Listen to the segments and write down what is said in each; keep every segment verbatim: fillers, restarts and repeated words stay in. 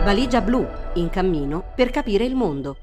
Valigia blu, in cammino per capire il mondo.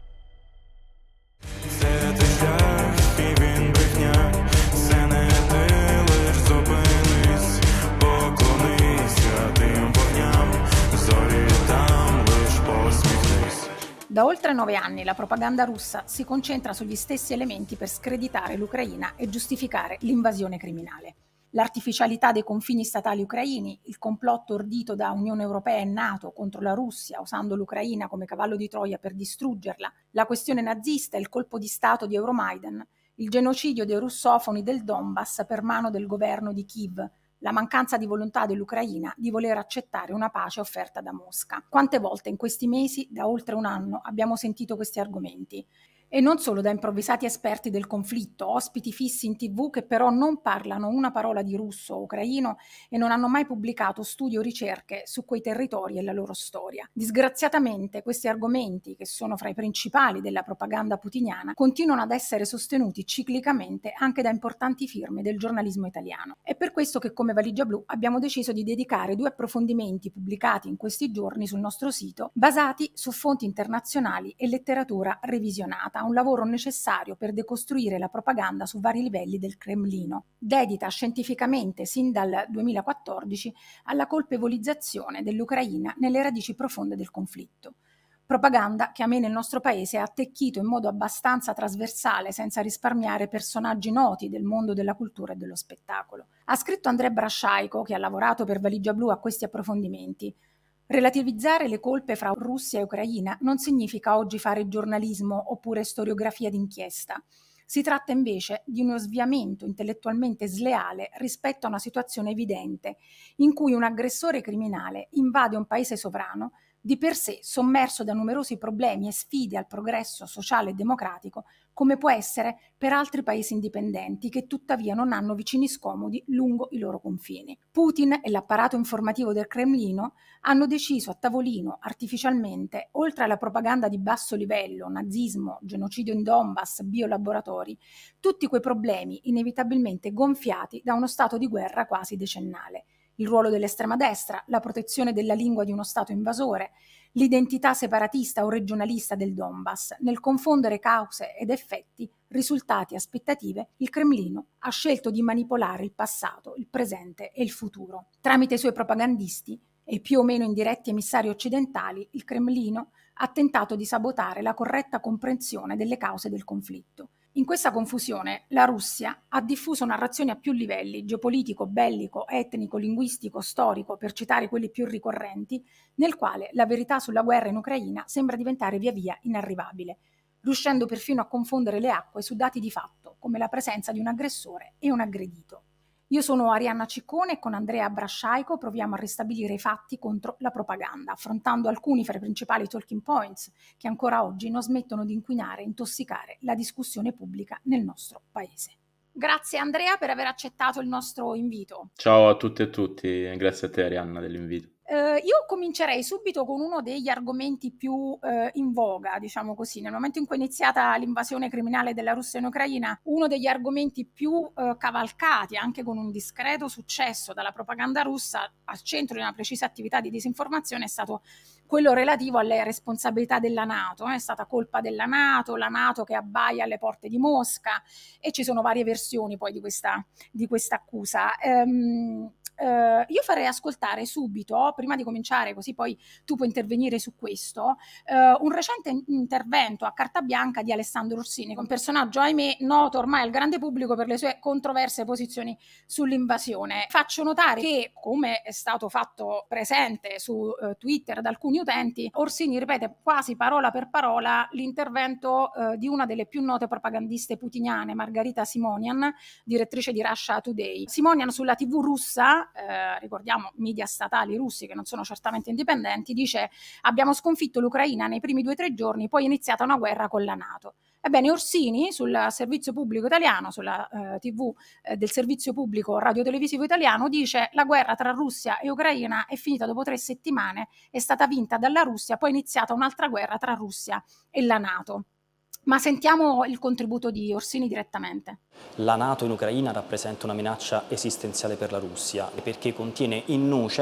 Da oltre nove anni la propaganda russa si concentra sugli stessi elementi per screditare l'Ucraina e giustificare l'invasione criminale. L'artificialità dei confini statali ucraini, il complotto ordito da Unione Europea e NATO contro la Russia usando l'Ucraina come cavallo di Troia per distruggerla, la questione nazista e il colpo di stato di Euromaidan, il genocidio dei russofoni del Donbass per mano del governo di Kiev, la mancanza di volontà dell'Ucraina di voler accettare una pace offerta da Mosca. Quante volte in questi mesi, da oltre un anno, abbiamo sentito questi argomenti? E non solo da improvvisati esperti del conflitto, ospiti fissi in tivù che però non parlano una parola di russo o ucraino e non hanno mai pubblicato studi o ricerche su quei territori e la loro storia. Disgraziatamente questi argomenti, che sono fra i principali della propaganda putiniana, continuano ad essere sostenuti ciclicamente anche da importanti firme del giornalismo italiano. È per questo che come Valigia Blu abbiamo deciso di dedicare due approfondimenti pubblicati in questi giorni sul nostro sito, basati su fonti internazionali e letteratura revisionata, un lavoro necessario per decostruire la propaganda su vari livelli del Cremlino, dedita scientificamente sin dal duemilaquattordici alla colpevolizzazione dell'Ucraina nelle radici profonde del conflitto. Propaganda che a me nel nostro paese ha attecchito in modo abbastanza trasversale, senza risparmiare personaggi noti del mondo della cultura e dello spettacolo. Ha scritto Andrea Brasciaico, che ha lavorato per Valigia Blu a questi approfondimenti. Relativizzare le colpe fra Russia e Ucraina non significa oggi fare giornalismo oppure storiografia d'inchiesta. Si tratta invece di uno sviamento intellettualmente sleale rispetto a una situazione evidente, in cui un aggressore criminale invade un paese sovrano, di per sé sommerso da numerosi problemi e sfide al progresso sociale e democratico, come può essere per altri paesi indipendenti che tuttavia non hanno vicini scomodi lungo i loro confini. Putin e l'apparato informativo del Cremlino hanno deciso a tavolino artificialmente, oltre alla propaganda di basso livello, nazismo, genocidio in Donbass, biolaboratori, tutti quei problemi inevitabilmente gonfiati da uno stato di guerra quasi decennale. Il ruolo dell'estrema destra, la protezione della lingua di uno Stato invasore, l'identità separatista o regionalista del Donbass. Nel confondere cause ed effetti, risultati e aspettative, il Cremlino ha scelto di manipolare il passato, il presente e il futuro. Tramite i suoi propagandisti e più o meno indiretti emissari occidentali, il Cremlino ha tentato di sabotare la corretta comprensione delle cause del conflitto. In questa confusione la Russia ha diffuso narrazioni a più livelli, geopolitico, bellico, etnico, linguistico, storico, per citare quelli più ricorrenti, nel quale la verità sulla guerra in Ucraina sembra diventare via via inarrivabile, riuscendo perfino a confondere le acque su dati di fatto, come la presenza di un aggressore e un aggredito. Io sono Arianna Ciccone e con Andrea Brasciaico proviamo a ristabilire i fatti contro la propaganda, affrontando alcuni fra i principali talking points che ancora oggi non smettono di inquinare e intossicare la discussione pubblica nel nostro paese. Grazie Andrea per aver accettato il nostro invito. Ciao a tutte e tutti, grazie a te Arianna dell'invito. Uh, io comincerei subito con uno degli argomenti più uh, in voga, diciamo così. Nel momento in cui è iniziata l'invasione criminale della Russia in Ucraina, uno degli argomenti più uh, cavalcati, anche con un discreto successo dalla propaganda russa, al centro di una precisa attività di disinformazione, è stato quello relativo alle responsabilità della NATO. È stata colpa della NATO, la NATO che abbaia alle porte di Mosca, e ci sono varie versioni poi di questa, di questa accusa. Um, Uh, io farei ascoltare subito, prima di cominciare, così poi tu puoi intervenire su questo, uh, un recente intervento a carta bianca di Alessandro Orsini, un personaggio, ahimè, noto ormai al grande pubblico per le sue controverse posizioni sull'invasione. Faccio notare che, come è stato fatto presente su uh, Twitter da alcuni utenti, Orsini ripete quasi parola per parola l'intervento uh, di una delle più note propagandiste putiniane, Margarita Simonian, direttrice di Russia Today. Simonian sulla tivù russa, Eh, ricordiamo media statali russi che non sono certamente indipendenti, dice: abbiamo sconfitto l'Ucraina nei primi due o tre giorni, poi è iniziata una guerra con la NATO. Ebbene, Orsini sul servizio pubblico italiano, sulla eh, tivù eh, del servizio pubblico radiotelevisivo italiano, dice: la guerra tra Russia e Ucraina è finita dopo tre settimane, è stata vinta dalla Russia, poi è iniziata un'altra guerra tra Russia e la NATO. Ma sentiamo il contributo di Orsini direttamente. La NATO in Ucraina rappresenta una minaccia esistenziale per la Russia perché contiene in nuce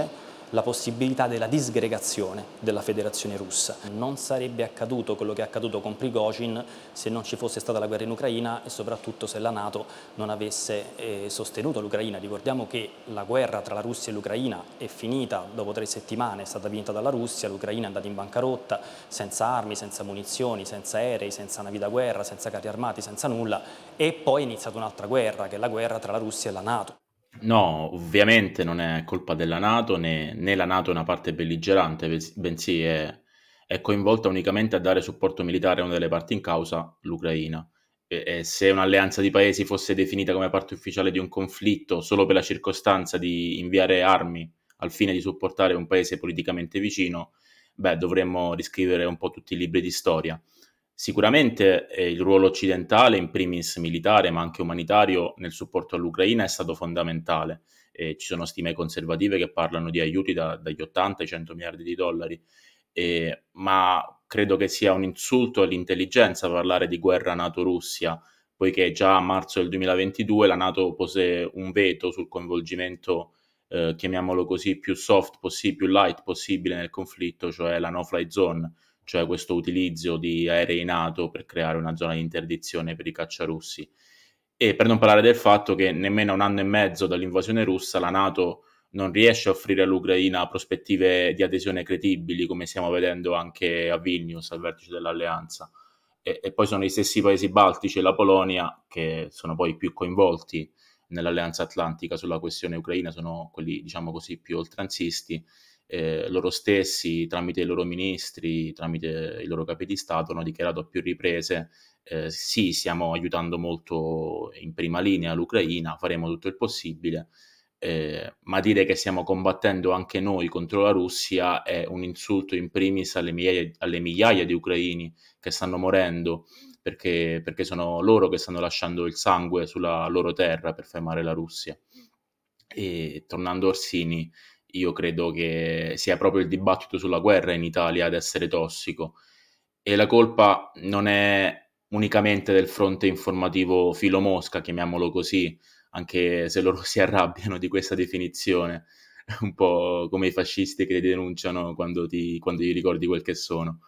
la possibilità della disgregazione della Federazione Russa. Non sarebbe accaduto quello che è accaduto con Prigozhin se non ci fosse stata la guerra in Ucraina e soprattutto se la NATO non avesse eh, sostenuto l'Ucraina. Ricordiamo che la guerra tra la Russia e l'Ucraina è finita dopo tre settimane, è stata vinta dalla Russia, l'Ucraina è andata in bancarotta, senza armi, senza munizioni, senza aerei, senza navi da guerra, senza carri armati, senza nulla, e poi è iniziata un'altra guerra, che è la guerra tra la Russia e la NATO. No, ovviamente non è colpa della NATO, né, né la NATO è una parte belligerante, bens- bensì è, è coinvolta unicamente a dare supporto militare a una delle parti in causa, l'Ucraina. E, e se un'alleanza di paesi fosse definita come parte ufficiale di un conflitto solo per la circostanza di inviare armi al fine di supportare un paese politicamente vicino, beh, dovremmo riscrivere un po' tutti i libri di storia. Sicuramente eh, il ruolo occidentale, in primis militare, ma anche umanitario, nel supporto all'Ucraina è stato fondamentale. Eh, ci sono stime conservative che parlano di aiuti da- dagli ottanta ai cento miliardi di dollari, eh, ma credo che sia un insulto all'intelligenza parlare di guerra NATO-Russia, poiché già a marzo del duemilaventidue la NATO pose un veto sul coinvolgimento, eh, chiamiamolo così, più soft possibile, più light possibile nel conflitto, cioè la no-fly zone, cioè questo utilizzo di aerei NATO per creare una zona di interdizione per i cacciarussi. E per non parlare del fatto che nemmeno un anno e mezzo dall'invasione russa la NATO non riesce a offrire all'Ucraina prospettive di adesione credibili, come stiamo vedendo anche a Vilnius, al vertice dell'alleanza. E, e poi sono gli stessi paesi baltici e la Polonia che sono poi più coinvolti nell'alleanza atlantica sulla questione ucraina, sono quelli, diciamo così, più oltranzisti. Eh, loro stessi, tramite i loro ministri, tramite i loro capi di Stato, hanno dichiarato a più riprese eh, sì, stiamo aiutando molto in prima linea l'Ucraina, faremo tutto il possibile, eh, ma dire che stiamo combattendo anche noi contro la Russia è un insulto in primis alle migliaia, alle migliaia di ucraini che stanno morendo, perché, perché sono loro che stanno lasciando il sangue sulla loro terra per fermare la Russia. E tornando a Orsini, io credo che sia proprio il dibattito sulla guerra in Italia ad essere tossico, e la colpa non è unicamente del fronte informativo filo Mosca, chiamiamolo così, anche se loro si arrabbiano di questa definizione, un po' come i fascisti che ti denunciano quando ti, quando gli ricordi quel che sono.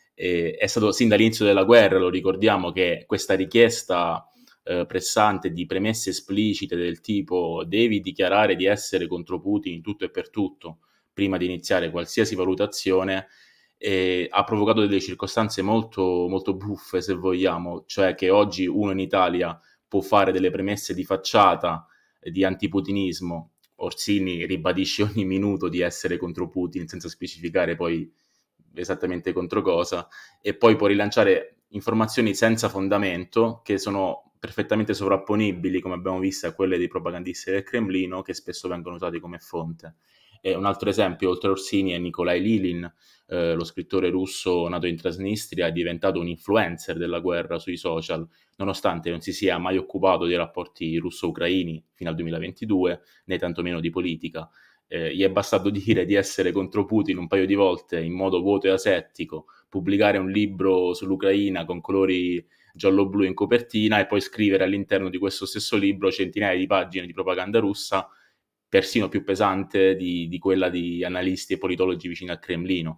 E è stato sin dall'inizio della guerra, lo ricordiamo, che questa richiesta eh, pressante di premesse esplicite del tipo devi dichiarare di essere contro Putin in tutto e per tutto prima di iniziare qualsiasi valutazione, eh, ha provocato delle circostanze molto, molto buffe, se vogliamo, cioè che oggi uno in Italia può fare delle premesse di facciata eh, di antiputinismo. Orsini ribadisce ogni minuto di essere contro Putin senza specificare poi esattamente contro cosa, e poi può rilanciare informazioni senza fondamento che sono perfettamente sovrapponibili, come abbiamo visto, a quelle dei propagandisti del Cremlino, che spesso vengono usati come fonte. E un altro esempio, oltre a Orsini, è Nikolai Lilin, eh, lo scrittore russo nato in Transnistria, è diventato un influencer della guerra sui social, nonostante non si sia mai occupato dei rapporti russo-ucraini fino al duemilaventidue, né tantomeno di politica. Eh, gli è bastato dire di essere contro Putin un paio di volte in modo vuoto e asettico, pubblicare un libro sull'Ucraina con colori giallo-blu in copertina e poi scrivere all'interno di questo stesso libro centinaia di pagine di propaganda russa, persino più pesante di, di quella di analisti e politologi vicini al Cremlino.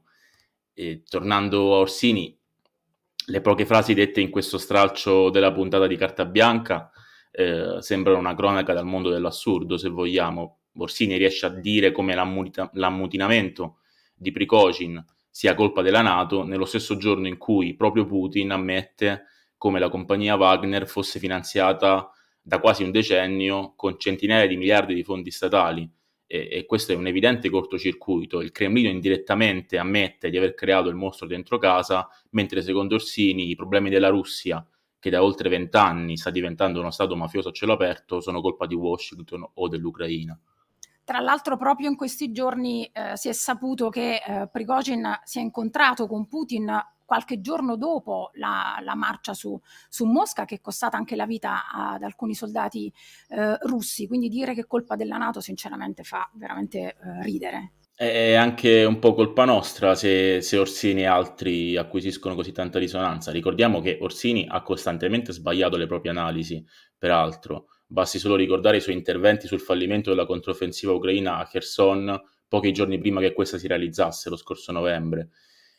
E, tornando a Orsini, le poche frasi dette in questo stralcio della puntata di Carta Bianca eh, sembrano una cronaca dal mondo dell'assurdo, se vogliamo. Orsini riesce a dire come l'ammuta- l'ammutinamento di Prigozhin sia colpa della NATO nello stesso giorno in cui proprio Putin ammette come la compagnia Wagner fosse finanziata da quasi un decennio con centinaia di miliardi di fondi statali, e, e questo è un evidente cortocircuito. Il Cremlino indirettamente ammette di aver creato il mostro dentro casa, mentre secondo Orsini i problemi della Russia, che da oltre vent'anni sta diventando uno stato mafioso a cielo aperto, sono colpa di Washington o dell'Ucraina. Tra l'altro proprio in questi giorni eh, si è saputo che eh, Prigozhin si è incontrato con Putin qualche giorno dopo la, la marcia su, su Mosca, che è costata anche la vita ad alcuni soldati eh, russi, quindi dire che è colpa della NATO sinceramente fa veramente eh, ridere. È anche un po' colpa nostra se, se Orsini e altri acquisiscono così tanta risonanza. Ricordiamo che Orsini ha costantemente sbagliato le proprie analisi, peraltro. Basti solo ricordare i suoi interventi sul fallimento della controffensiva ucraina a Kherson, pochi giorni prima che questa si realizzasse, lo scorso novembre.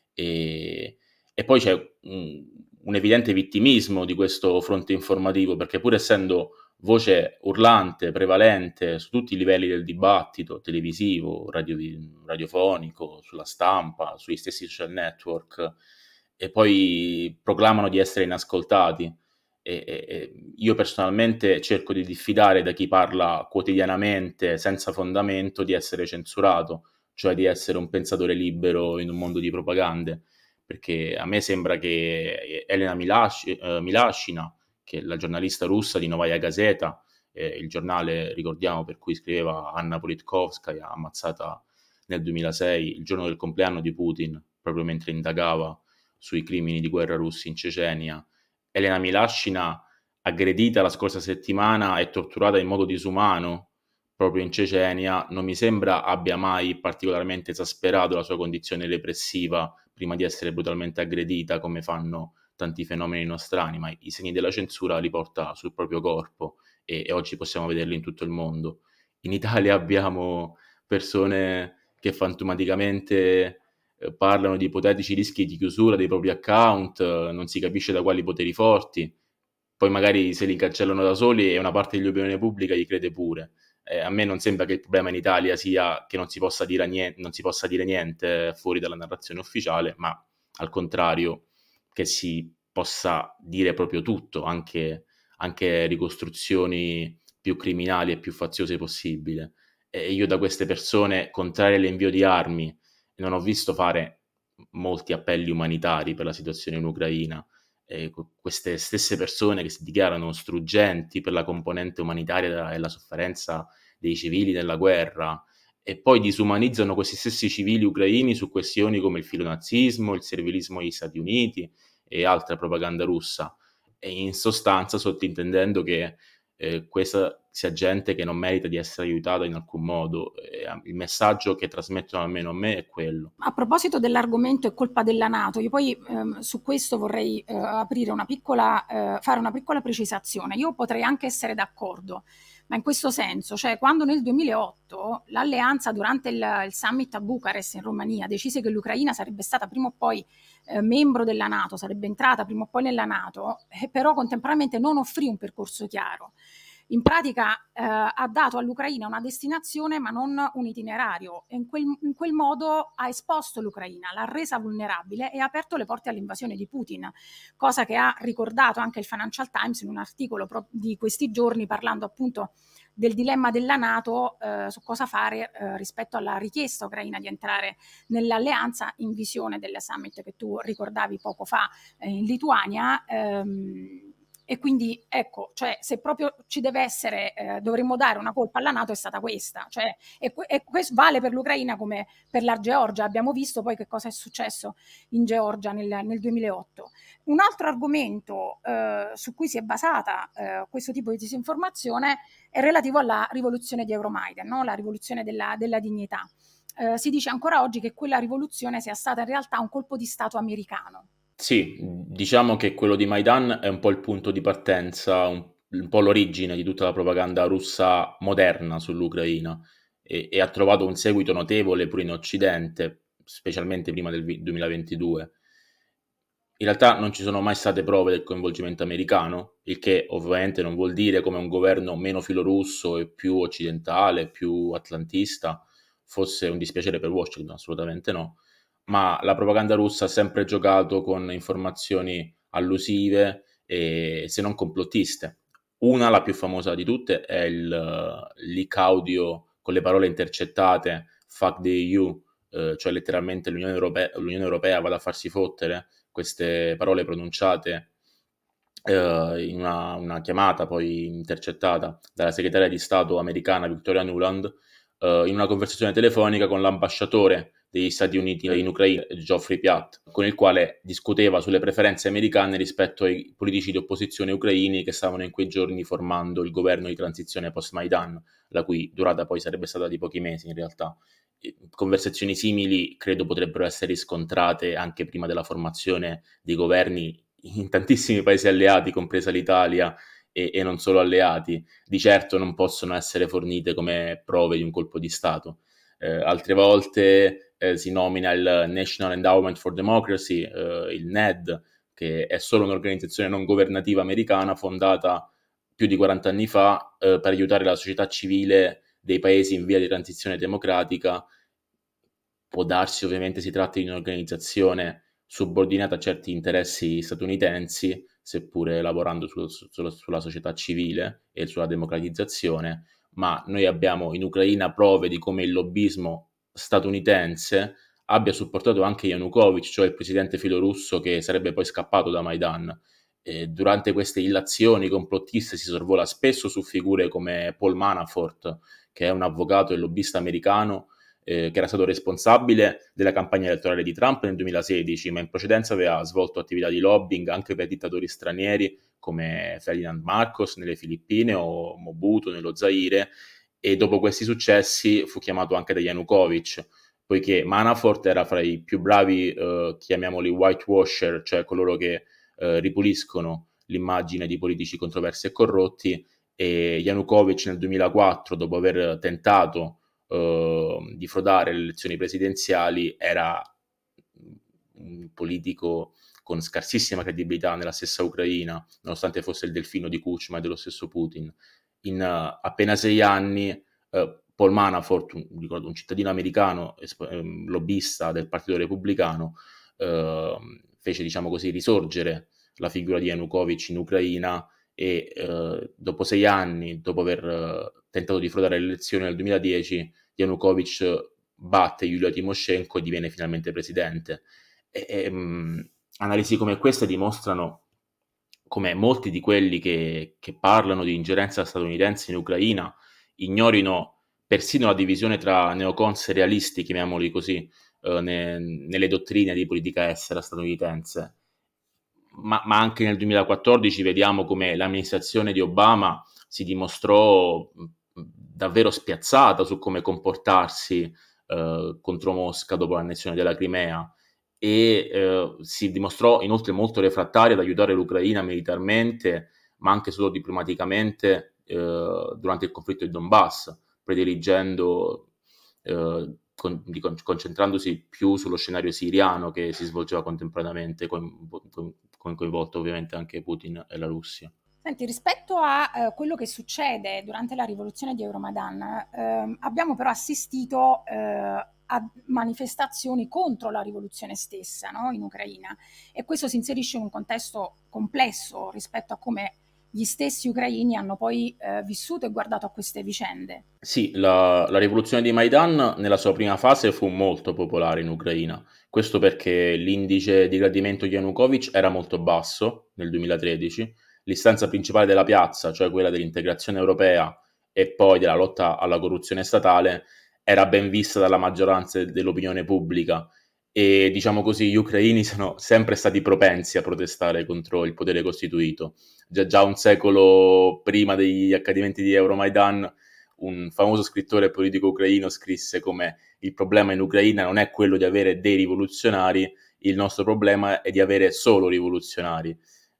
E, e poi c'è un, un evidente vittimismo di questo fronte informativo, perché pur essendo voce urlante, prevalente su tutti i livelli del dibattito, televisivo, radio, radiofonico, sulla stampa, sugli stessi social network, e poi proclamano di essere inascoltati. E, e, e io personalmente cerco di diffidare da chi parla quotidianamente senza fondamento di essere censurato, cioè di essere un pensatore libero in un mondo di propagande, perché a me sembra che Elena Milash- eh, Milashina, che è la giornalista russa di Novaya Gazeta, eh, il giornale, ricordiamo, per cui scriveva Anna Politkovskaya, ammazzata nel duemilasei, il giorno del compleanno di Putin, proprio mentre indagava sui crimini di guerra russi in Cecenia. Elena Milashina, aggredita la scorsa settimana e torturata in modo disumano proprio in Cecenia, non mi sembra abbia mai particolarmente esasperato la sua condizione repressiva prima di essere brutalmente aggredita, come fanno tanti fenomeni nostrani, ma i segni della censura li porta sul proprio corpo e, e oggi possiamo vederli in tutto il mondo. In Italia abbiamo persone che fantomaticamente eh, parlano di ipotetici rischi di chiusura dei propri account, eh, non si capisce da quali poteri forti, poi magari se li cancellano da soli e una parte dell'opinione pubblica gli crede pure. Eh, a me non sembra che il problema in Italia sia che non si possa dire niente, non si possa dire niente fuori dalla narrazione ufficiale, ma al contrario che si possa dire proprio tutto, anche, anche ricostruzioni più criminali e più faziose possibile. E io da queste persone contrarie all'invio di armi non ho visto fare molti appelli umanitari per la situazione in Ucraina. Eh, queste stesse persone che si dichiarano struggenti per la componente umanitaria e la sofferenza dei civili nella guerra e poi disumanizzano questi stessi civili ucraini su questioni come il filonazismo, il servilismo agli Stati Uniti e altra propaganda russa, e in sostanza sottintendendo che eh, questa sia gente che non merita di essere aiutata in alcun modo. Eh, il messaggio che trasmettono almeno a me è quello. A proposito dell'argomento è colpa della NATO, io poi ehm, su questo vorrei eh, aprire una piccola, eh, fare una piccola precisazione. Io potrei anche essere d'accordo, ma in questo senso, cioè quando nel duemilaotto l'alleanza durante il, il summit a Bucarest in Romania decise che l'Ucraina sarebbe stata prima o poi eh, membro della NATO, sarebbe entrata prima o poi nella NATO, eh, però contemporaneamente non offrì un percorso chiaro. In pratica eh, ha dato all'Ucraina una destinazione ma non un itinerario e in quel, in quel modo ha esposto l'Ucraina, l'ha resa vulnerabile e ha aperto le porte all'invasione di Putin, cosa che ha ricordato anche il Financial Times in un articolo pro- di questi giorni parlando appunto del dilemma della NATO eh, su cosa fare eh, rispetto alla richiesta ucraina di entrare nell'alleanza in visione del summit che tu ricordavi poco fa eh, in Lituania. Ehm, E quindi ecco, cioè, se proprio ci deve essere, eh, dovremmo dare una colpa alla NATO, è stata questa. Cioè, e, e questo vale per l'Ucraina come per la Georgia. Abbiamo visto poi che cosa è successo in Georgia nel, nel duemilaotto. Un altro argomento eh, su cui si è basata eh, questo tipo di disinformazione è relativo alla rivoluzione di Euromaidan, no? La rivoluzione della, della dignità. Eh, si dice ancora oggi che quella rivoluzione sia stata in realtà un colpo di Stato americano. Sì, diciamo che quello di Maidan è un po' il punto di partenza, un, un po' l'origine di tutta la propaganda russa moderna sull'Ucraina e, e ha trovato un seguito notevole pure in Occidente, specialmente prima del duemilaventidue. In realtà non ci sono mai state prove del coinvolgimento americano, il che ovviamente non vuol dire come un governo meno filorusso e più occidentale, più atlantista, fosse un dispiacere per Washington, assolutamente no, ma la propaganda russa ha sempre giocato con informazioni allusive e se non complottiste. Una, la più famosa di tutte, è il uh, leak audio con le parole intercettate fuck the E U, eh, cioè letteralmente l'Unione Europea, l'Unione Europea vada a farsi fottere, queste parole pronunciate eh, in una, una chiamata poi intercettata dalla segretaria di Stato americana Victoria Nuland eh, in una conversazione telefonica con l'ambasciatore degli Stati Uniti in Ucraina, Geoffrey Piat, con il quale discuteva sulle preferenze americane rispetto ai politici di opposizione ucraini che stavano in quei giorni formando il governo di transizione post-Maidan, la cui durata poi sarebbe stata di pochi mesi in realtà. Conversazioni simili credo potrebbero essere riscontrate anche prima della formazione dei governi in tantissimi paesi alleati, compresa l'Italia, e, e non solo alleati. Di certo non possono essere fornite come prove di un colpo di Stato. eh, altre volte eh, si nomina il National Endowment for Democracy, eh, il N E D, che è solo un'organizzazione non governativa americana fondata più di quaranta anni fa eh, per aiutare la società civile dei paesi in via di transizione democratica. Può darsi, ovviamente, si tratti di un'organizzazione subordinata a certi interessi statunitensi, seppure lavorando su, su, sulla società civile e sulla democratizzazione, ma noi abbiamo in Ucraina prove di come il lobbismo statunitense abbia supportato anche Yanukovych, cioè il presidente filorusso che sarebbe poi scappato da Maidan. E durante queste illazioni complottiste si sorvola spesso su figure come Paul Manafort, che è un avvocato e lobbista americano, Eh, che era stato responsabile della campagna elettorale di Trump nel duemilasedici, ma in precedenza aveva svolto attività di lobbying anche per dittatori stranieri come Ferdinand Marcos nelle Filippine o Mobutu nello Zaire, e dopo questi successi fu chiamato anche da Yanukovych, poiché Manafort era fra i più bravi, eh, chiamiamoli whitewasher, cioè coloro che eh, ripuliscono l'immagine di politici controversi e corrotti, e Yanukovych nel duemilaquattro, dopo aver tentato Uh, di frodare le elezioni presidenziali, era un politico con scarsissima credibilità nella stessa Ucraina, nonostante fosse il delfino di Kuchma e dello stesso Putin. In uh, appena sei anni uh, Paul Manafort, un, ricordo, un cittadino americano, esp- lobbista del Partito Repubblicano, uh, fece, diciamo così, risorgere la figura di Yanukovych in Ucraina, e uh, dopo sei anni, dopo aver uh, tentato di frodare le elezioni nel duemiladieci, Yanukovych batte Yulia Tymoshenko e diviene finalmente presidente. E, e, mh, analisi come queste dimostrano come molti di quelli che, che parlano di ingerenza statunitense in Ucraina ignorino persino la divisione tra neocons e realisti, chiamiamoli così, eh, ne, nelle dottrine di politica estera statunitense. Ma, ma anche nel duemilaquattordici vediamo come l'amministrazione di Obama si dimostrò davvero spiazzata su come comportarsi eh, contro Mosca dopo l'annessione della Crimea, e eh, si dimostrò inoltre molto refrattaria ad aiutare l'Ucraina militarmente, ma anche solo diplomaticamente, eh, durante il conflitto di Donbass, prediligendo, eh, con, di, concentrandosi più sullo scenario siriano che si svolgeva contemporaneamente, con, con, con coinvolto ovviamente anche Putin e la Russia. Senti, rispetto a eh, quello che succede durante la rivoluzione di Euromaidan, eh, abbiamo però assistito eh, a manifestazioni contro la rivoluzione stessa, no? In Ucraina, e questo si inserisce in un contesto complesso rispetto a come gli stessi ucraini hanno poi eh, vissuto e guardato a queste vicende. Sì, la, la rivoluzione di Maidan nella sua prima fase fu molto popolare in Ucraina. Questo perché l'indice di gradimento di Yanukovych era molto basso nel duemilatredici, l'istanza principale della piazza, cioè quella dell'integrazione europea e poi della lotta alla corruzione statale, era ben vista dalla maggioranza dell'opinione pubblica, e, diciamo così, gli ucraini sono sempre stati propensi a protestare contro il potere costituito. Già, già un secolo prima degli accadimenti di Euromaidan, un famoso scrittore e politico ucraino scrisse come il problema in Ucraina non è quello di avere dei rivoluzionari, il nostro problema è di avere solo rivoluzionari.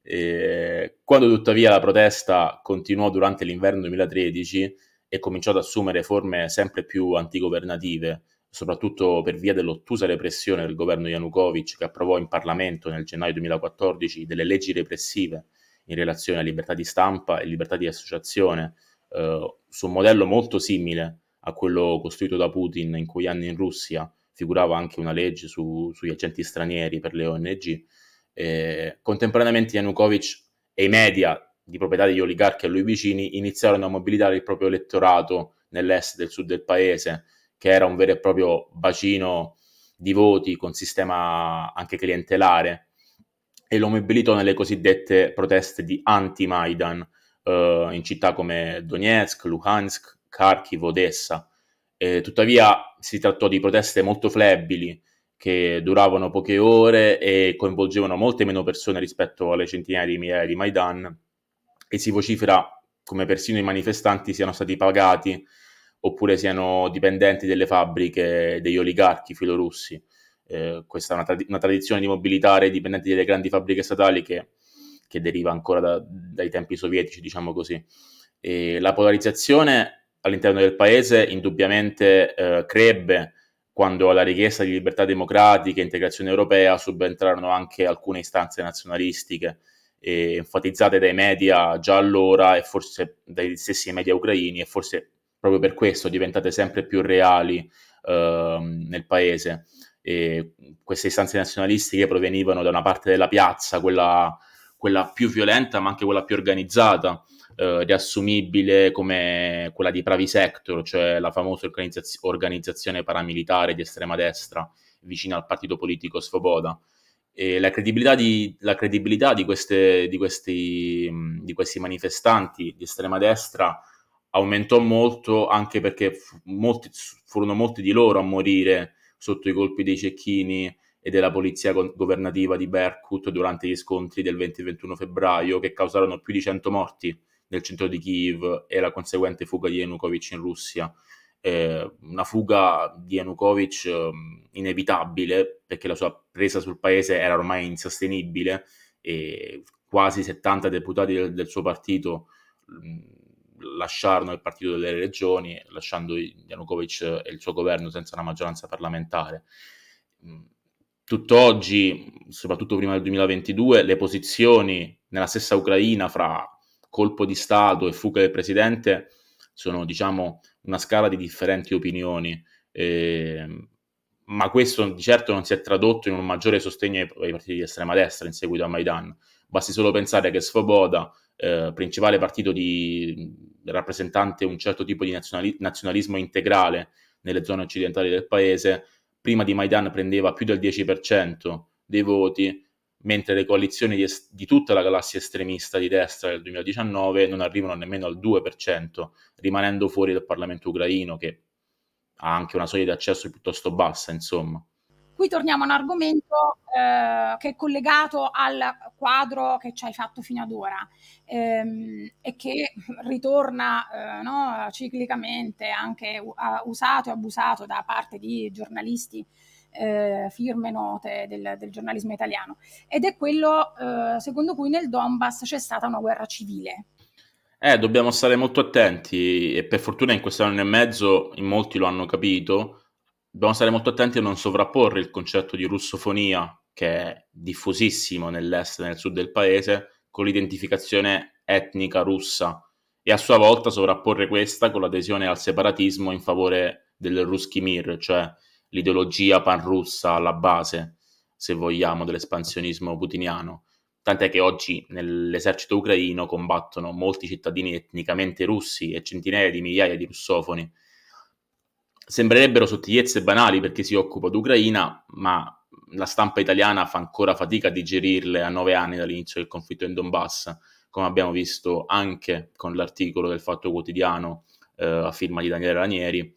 Eh, quando tuttavia la protesta continuò durante l'inverno duemilatredici e cominciò ad assumere forme sempre più antigovernative, soprattutto per via dell'ottusa repressione del governo Yanukovych, che approvò in Parlamento nel gennaio duemilaquattordici delle leggi repressive in relazione a libertà di stampa e libertà di associazione, eh, su un modello molto simile a quello costruito da Putin in quegli anni in Russia. Figurava anche una legge su, sugli agenti stranieri per le O N G. Eh, contemporaneamente Yanukovych e i media di proprietà degli oligarchi a lui vicini iniziarono a mobilitare il proprio elettorato nell'est e del sud del paese, che era un vero e proprio bacino di voti con sistema anche clientelare, e lo mobilitò nelle cosiddette proteste di anti-Maidan eh, in città come Donetsk, Luhansk, Kharkiv, Odessa. Eh, tuttavia si trattò di proteste molto flebili, che duravano poche ore e coinvolgevano molte meno persone rispetto alle centinaia di migliaia di Maidan, e si vocifera come persino i manifestanti siano stati pagati oppure siano dipendenti delle fabbriche degli oligarchi filorussi. Eh, questa è una, trad- una tradizione di mobilitare dipendenti delle grandi fabbriche statali che, che deriva ancora da, dai tempi sovietici, diciamo così. E la polarizzazione all'interno del paese indubbiamente eh, crebbe quando alla richiesta di libertà democratica e integrazione europea subentrarono anche alcune istanze nazionalistiche, eh, enfatizzate dai media già allora e forse dai stessi media ucraini, e forse proprio per questo diventate sempre più reali eh, nel paese. E queste istanze nazionalistiche provenivano da una parte della piazza, quella, quella più violenta ma anche quella più organizzata, eh, riassumibile come quella di Pravi Sector, cioè la famosa organizzaz- organizzazione paramilitare di estrema destra vicina al partito politico Svoboda. E la credibilità di, la credibilità di, queste, di, questi, di questi manifestanti di estrema destra aumentò molto, anche perché fu- molti, furono molti di loro a morire sotto i colpi dei cecchini e della polizia go- governativa di Berkut durante gli scontri del venti e ventuno febbraio, che causarono più di cento morti nel centro di Kiev e la conseguente fuga di Yanukovych in Russia. Eh, una fuga di Yanukovych eh, inevitabile, perché la sua presa sul paese era ormai insostenibile e quasi settanta deputati del, del suo partito mh, lasciarono il partito delle regioni, lasciando Yanukovych e il suo governo senza una maggioranza parlamentare. Mh, tutt'oggi, soprattutto prima del duemilaventidue, le posizioni nella stessa Ucraina fra colpo di Stato e fuga del presidente sono, diciamo, una scala di differenti opinioni, eh, ma questo di certo non si è tradotto in un maggiore sostegno ai, ai partiti di estrema destra in seguito a Maidan. Basti solo pensare che Svoboda, eh, principale partito di, rappresentante un certo tipo di nazionali- nazionalismo integrale nelle zone occidentali del paese, prima di Maidan prendeva più del dieci per cento dei voti, mentre le coalizioni di, es- di tutta la galassia estremista di destra del duemiladiciannove non arrivano nemmeno al due per cento, rimanendo fuori dal Parlamento ucraino, che ha anche una soglia di accesso piuttosto bassa, insomma. Qui torniamo a un argomento eh, che è collegato al quadro che ci hai fatto fino ad ora ehm, e che ritorna eh, no, ciclicamente, anche uh, usato e abusato da parte di giornalisti, eh, firme note del, del giornalismo italiano, ed è quello eh, secondo cui nel Donbass c'è stata una guerra civile. Eh, dobbiamo stare molto attenti, e per fortuna in questo anno e mezzo in molti lo hanno capito. Dobbiamo stare molto attenti a non sovrapporre il concetto di russofonia, che è diffusissimo nell'est e nel sud del paese, con l'identificazione etnica russa, e a sua volta sovrapporre questa con l'adesione al separatismo in favore del Ruski Mir, cioè l'ideologia panrussa alla base, se vogliamo, dell'espansionismo putiniano. Tant'è che oggi nell'esercito ucraino combattono molti cittadini etnicamente russi e centinaia di migliaia di russofoni. Sembrerebbero sottigliezze banali per chi si occupa d'Ucraina, ma la stampa italiana fa ancora fatica a digerirle a nove anni dall'inizio del conflitto in Donbass, come abbiamo visto anche con l'articolo del Fatto Quotidiano eh, a firma di Daniele Ranieri,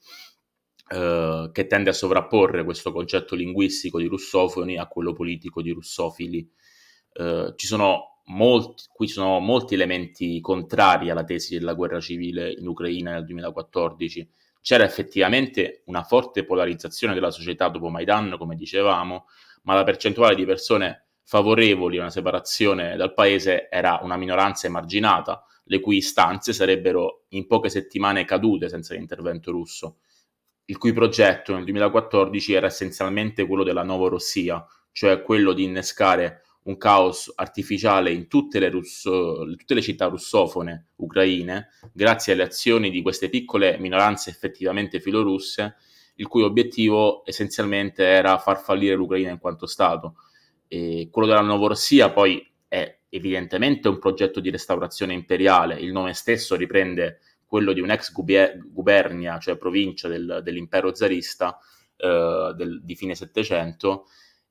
eh, che tende a sovrapporre questo concetto linguistico di russofoni a quello politico di russofili. Eh, ci sono molti, qui ci sono molti elementi contrari alla tesi della guerra civile in Ucraina nel duemilaquattordici. C'era effettivamente una forte polarizzazione della società dopo Maidan, come dicevamo, ma la percentuale di persone favorevoli a una separazione dal paese era una minoranza emarginata, le cui istanze sarebbero in poche settimane cadute senza l'intervento russo, il cui progetto nel duemilaquattordici era essenzialmente quello della Novorossia, cioè quello di innescare un caos artificiale in tutte le, russo, tutte le città russofone ucraine, grazie alle azioni di queste piccole minoranze effettivamente filorusse, il cui obiettivo essenzialmente era far fallire l'Ucraina in quanto Stato. E quello della Novorossia poi è evidentemente un progetto di restaurazione imperiale, il nome stesso riprende quello di un'ex gubernia, cioè provincia del, dell'impero zarista eh, del, di fine Settecento,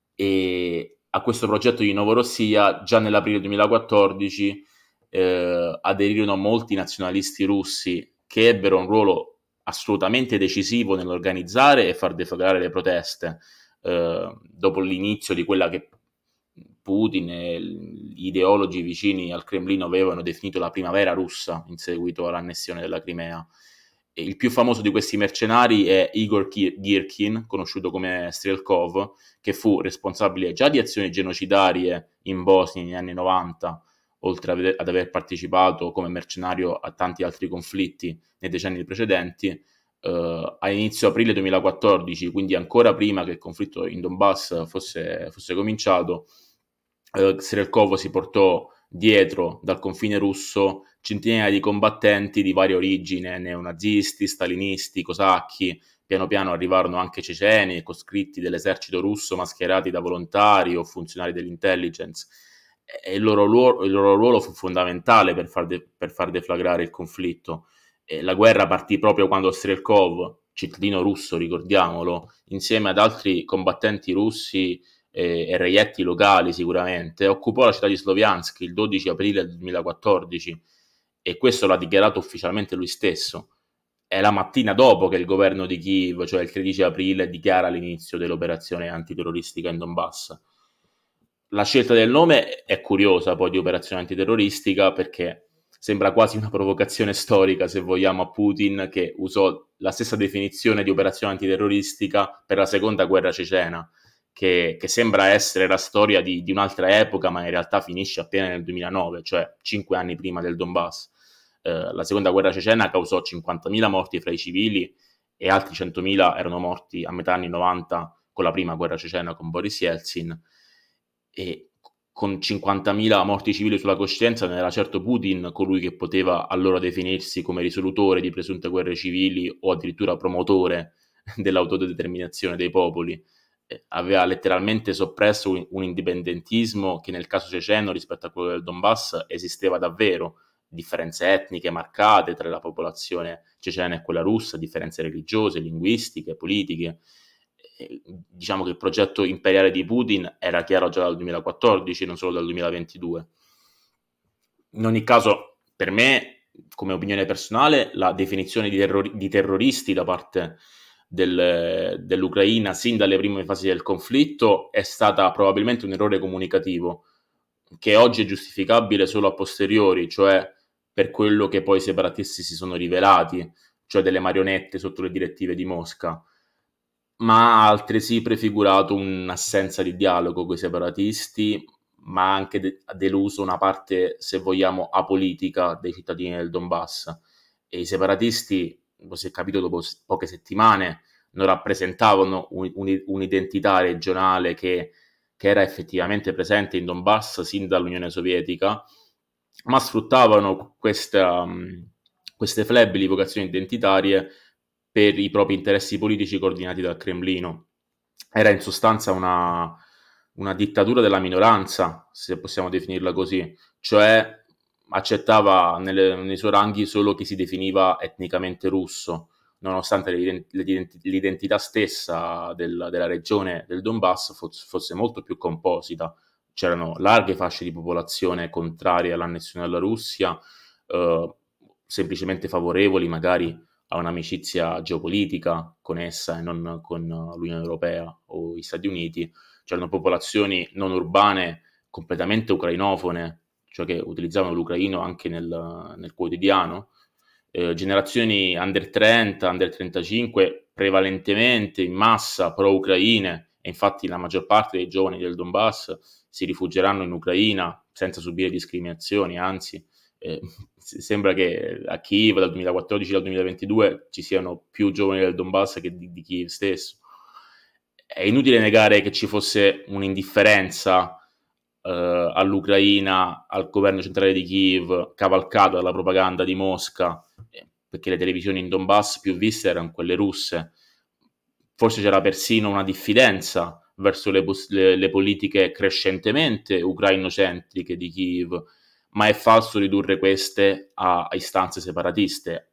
e a questo progetto di Novorossia già nell'aprile duemilaquattordici eh, aderirono molti nazionalisti russi che ebbero un ruolo assolutamente decisivo nell'organizzare e far deflagrare le proteste eh, dopo l'inizio di quella che Putin e gli ideologi vicini al Cremlino avevano definito la primavera russa in seguito all'annessione della Crimea. E il più famoso di questi mercenari è Igor Girkin, conosciuto come Strelkov, che fu responsabile già di azioni genocidarie in Bosnia negli anni novanta, oltre ad ad aver partecipato come mercenario a tanti altri conflitti nei decenni precedenti, Uh, a inizio aprile duemilaquattordici, quindi ancora prima che il conflitto in Donbass fosse, fosse cominciato, uh, Strelkov si portò dietro dal confine russo centinaia di combattenti di varie origini, neonazisti, stalinisti, cosacchi. Piano piano arrivarono anche ceceni e coscritti dell'esercito russo mascherati da volontari o funzionari dell'intelligence, e il loro, ruolo, il loro ruolo fu fondamentale per far, de- per far deflagrare il conflitto. Eh, la guerra partì proprio quando Strelkov, cittadino russo, ricordiamolo, insieme ad altri combattenti russi eh, e reietti locali sicuramente, occupò la città di Sloviansk il dodici aprile del duemilaquattordici, e questo l'ha dichiarato ufficialmente lui stesso. È la mattina dopo che il governo di Kiev, cioè il tredici aprile, dichiara l'inizio dell'operazione antiterroristica in Donbass. La scelta del nome è curiosa poi di operazione antiterroristica, perché sembra quasi una provocazione storica, se vogliamo, a Putin, che usò la stessa definizione di operazione antiterroristica per la seconda guerra cecena, che, che sembra essere la storia di, di un'altra epoca, ma in realtà finisce appena nel duemilanove, cioè cinque anni prima del Donbass. Eh, la seconda guerra cecena causò cinquantamila morti fra i civili e altri centomila erano morti a metà anni novanta con la prima guerra cecena con Boris Yeltsin, e con cinquantamila morti civili sulla coscienza non era certo Putin colui che poteva allora definirsi come risolutore di presunte guerre civili o addirittura promotore dell'autodeterminazione dei popoli. Eh, aveva letteralmente soppresso un, un indipendentismo che nel caso ceceno rispetto a quello del Donbass esisteva davvero, differenze etniche marcate tra la popolazione cecena e quella russa, differenze religiose, linguistiche, politiche. Diciamo che il progetto imperiale di Putin era chiaro già dal duemilaquattordici, non solo dal duemilaventidue. In ogni caso, per me, come opinione personale, la definizione di, terror- di terroristi da parte del, dell'Ucraina sin dalle prime fasi del conflitto è stata probabilmente un errore comunicativo, che oggi è giustificabile solo a posteriori, cioè per quello che poi i separatisti si sono rivelati, cioè delle marionette sotto le direttive di Mosca, ma ha altresì prefigurato un'assenza di dialogo con i separatisti, ma anche de- deluso una parte, se vogliamo, apolitica dei cittadini del Donbass. E i separatisti, lo si è capito dopo s- poche settimane, non rappresentavano un- un- un'identità regionale che, che era effettivamente presente in Donbass sin dall'Unione Sovietica, ma sfruttavano questa, mh, queste flebili vocazioni identitarie per i propri interessi politici coordinati dal Cremlino. Era in sostanza una, una dittatura della minoranza, se possiamo definirla così, cioè accettava nelle, nei suoi ranghi solo chi si definiva etnicamente russo, nonostante l'identità stessa del, della regione del Donbass fosse, fosse molto più composita. C'erano larghe fasce di popolazione contrarie all'annessione della Russia, eh, semplicemente favorevoli magari a un'amicizia geopolitica con essa e non con l'Unione Europea o gli Stati Uniti. C'erano popolazioni non urbane completamente ucrainofone, cioè che utilizzavano l'ucraino anche nel, nel quotidiano, eh, generazioni under trenta, under trentacinque, prevalentemente in massa pro-ucraine, e infatti la maggior parte dei giovani del Donbass si rifugieranno in Ucraina senza subire discriminazioni, anzi, eh, sembra che a Kiev dal duemilaquattordici al duemilaventidue ci siano più giovani del Donbass che di, di Kiev stesso. È inutile negare che ci fosse un'indifferenza eh, all'Ucraina, al governo centrale di Kiev, cavalcato dalla propaganda di Mosca, eh, perché le televisioni in Donbass più viste erano quelle russe. Forse c'era persino una diffidenza verso le, le, le politiche crescentemente ucrainocentriche di Kiev, ma è falso ridurre queste a, a istanze separatiste.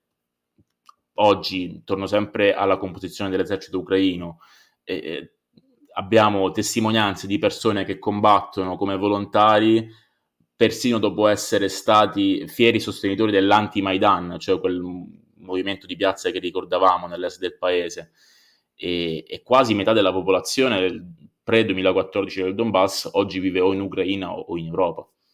Oggi, torno sempre alla composizione dell'esercito ucraino, eh, abbiamo testimonianze di persone che combattono come volontari persino dopo essere stati fieri sostenitori dell'anti-Maidan, cioè quel movimento di piazza che ricordavamo nell'est del paese, e, e quasi metà della popolazione del pre-duemilaquattordici del Donbass oggi vive o in Ucraina o, o in Europa.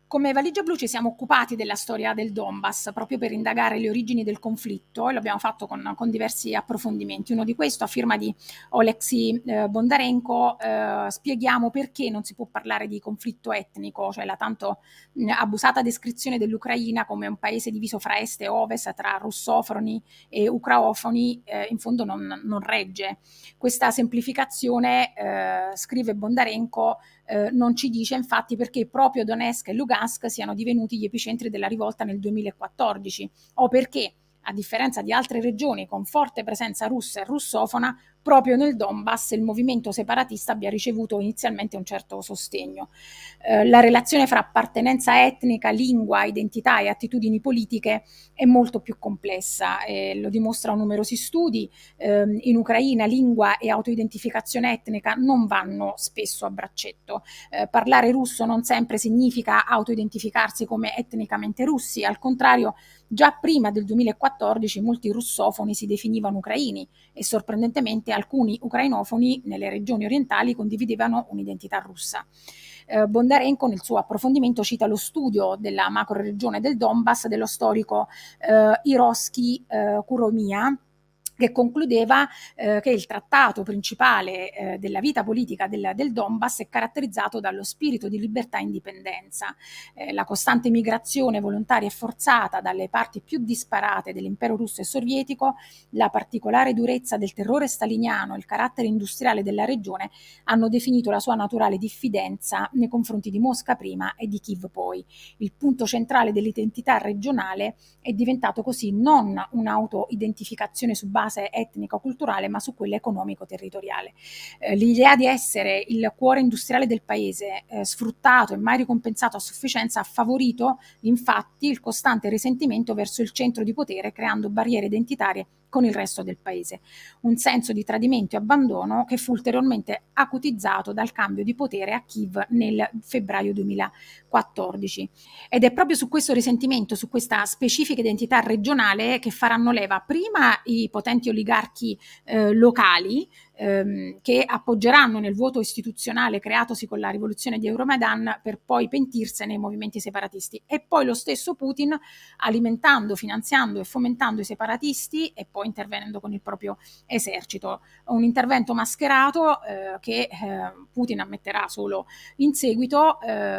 Come Valigia Blu ci siamo occupati della storia del Donbass proprio per indagare le origini del conflitto e lo abbiamo fatto con, con diversi approfondimenti. Uno di questo, a firma di Oleksiy eh, Bondarenko, eh, spieghiamo perché non si può parlare di conflitto etnico, cioè la tanto mh, abusata descrizione dell'Ucraina come un paese diviso fra est e ovest, tra russofoni e ucraofoni, eh, in fondo non, non regge. Questa semplificazione, eh, scrive Bondarenko, Eh, non ci dice infatti perché proprio Donetsk e Lugansk siano divenuti gli epicentri della rivolta nel duemilaquattordici o perché, a differenza di altre regioni con forte presenza russa e russofona, proprio nel Donbass il movimento separatista abbia ricevuto inizialmente un certo sostegno. Eh, la relazione fra appartenenza etnica, lingua, identità e attitudini politiche è molto più complessa, eh, lo dimostrano numerosi studi. Eh, in Ucraina lingua e autoidentificazione etnica non vanno spesso a braccetto. Eh, parlare russo non sempre significa autoidentificarsi come etnicamente russi, al contrario, già prima del duemilaquattordici molti russofoni si definivano ucraini e sorprendentemente alcuni ucrainofoni nelle regioni orientali condividevano un'identità russa. Eh, Bondarenko nel suo approfondimento cita lo studio della macroregione del Donbass dello storico eh, Hiroski eh, Kuromiya, che concludeva eh, che il trattato principale eh, della vita politica del, del Donbass è caratterizzato dallo spirito di libertà e indipendenza, eh, la costante migrazione volontaria e forzata dalle parti più disparate dell'impero russo e sovietico, la particolare durezza del terrore staliniano e il carattere industriale della regione hanno definito la sua naturale diffidenza nei confronti di Mosca prima e di Kiev poi. Il punto centrale dell'identità regionale è diventato così non un'auto-identificazione su base etnico-culturale, ma su quella economico-territoriale. Eh, l'idea di essere il cuore industriale del paese, eh, sfruttato e mai ricompensato a sufficienza, ha favorito infatti il costante risentimento verso il centro di potere, creando barriere identitarie con il resto del paese. Un senso di tradimento e abbandono che fu ulteriormente acutizzato dal cambio di potere a Kiev nel febbraio duemilaquattordici. Ed è proprio su questo risentimento, su questa specifica identità regionale che faranno leva prima i potenti oligarchi eh, locali, ehm, che appoggeranno nel vuoto istituzionale creatosi con la rivoluzione di Euromaidan per poi pentirsene nei movimenti separatisti, e poi lo stesso Putin alimentando, finanziando e fomentando i separatisti e poi intervenendo con il proprio esercito. Un intervento mascherato eh, che eh, Putin ammetterà solo in seguito,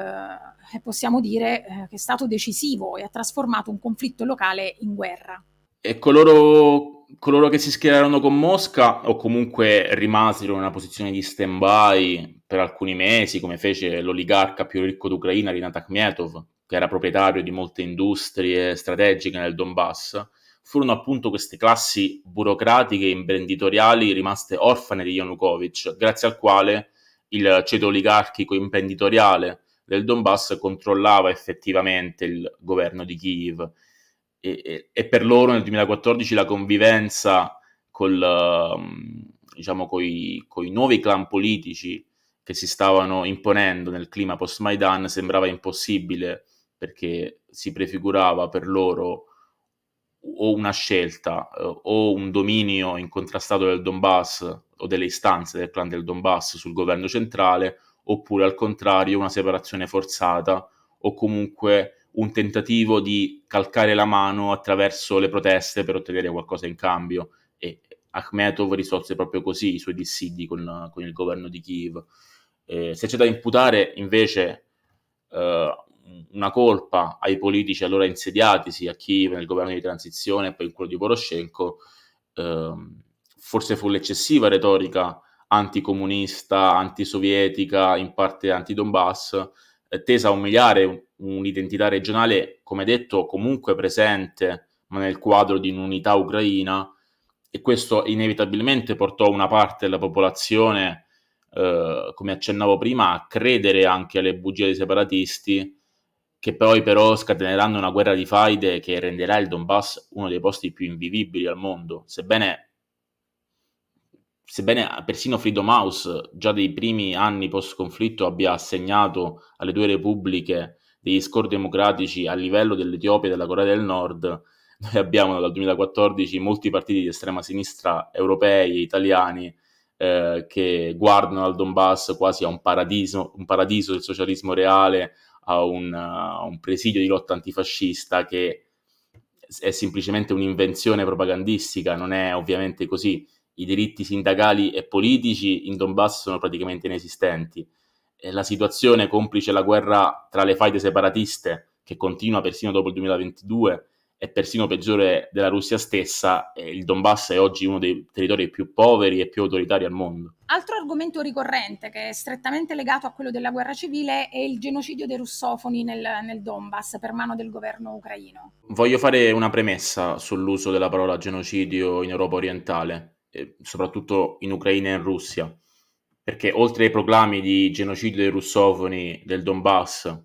eh, possiamo dire eh, che è stato decisivo e ha trasformato un conflitto locale in guerra. E coloro, coloro che si schierarono con Mosca o comunque rimasero in una posizione di stand-by per alcuni mesi, come fece l'oligarca più ricco d'Ucraina, Rinat Akhmetov, che era proprietario di molte industrie strategiche nel Donbass, furono appunto queste classi burocratiche e imprenditoriali rimaste orfane di Yanukovych, grazie al quale il ceto oligarchico imprenditoriale del Donbass controllava effettivamente il governo di Kiev. E, e, e per loro nel duemilaquattordici la convivenza col, um, diciamo, coi, coi nuovi clan politici che si stavano imponendo nel clima post-Maidan sembrava impossibile, perché si prefigurava per loro o una scelta eh, o un dominio incontrastato del Donbass o delle istanze del clan del Donbass sul governo centrale, oppure al contrario una separazione forzata o comunque un tentativo di calcare la mano attraverso le proteste per ottenere qualcosa in cambio. E Akhmetov risolse proprio così i suoi dissidi con, con il governo di Kiev. Eh, se c'è da imputare invece eh, una colpa ai politici allora insediatisi a Kiev nel governo di transizione e poi in quello di Poroshenko, eh, forse fu l'eccessiva retorica anticomunista, antisovietica, in parte anti-Donbass, eh, tesa a umiliare un, un'identità regionale, come detto, comunque presente, ma nel quadro di un'unità ucraina, e questo inevitabilmente portò una parte della popolazione, eh, come accennavo prima, a credere anche alle bugie dei separatisti, che poi però scateneranno una guerra di faide che renderà il Donbass uno dei posti più invivibili al mondo, sebbene Sebbene persino Freedom House già dai primi anni post-conflitto abbia assegnato alle due repubbliche degli score democratici a livello dell'Etiopia e della Corea del Nord, noi abbiamo dal duemilaquattordici molti partiti di estrema sinistra europei e italiani eh, che guardano al Donbass quasi a un paradiso, un paradiso del socialismo reale, a un, a un presidio di lotta antifascista, che è semplicemente un'invenzione propagandistica, non è ovviamente così. I diritti sindacali e politici in Donbass sono praticamente inesistenti. E la situazione, complice la guerra tra le faide separatiste, che continua persino dopo il duemilaventidue, è persino peggiore della Russia stessa, e il Donbass è oggi uno dei territori più poveri e più autoritari al mondo. Altro argomento ricorrente che è strettamente legato a quello della guerra civile è il genocidio dei russofoni nel, nel Donbass per mano del governo ucraino. Voglio fare una premessa sull'uso della parola genocidio in Europa orientale, eh, soprattutto in Ucraina e in Russia, perché oltre ai proclami di genocidio dei russofoni del Donbass,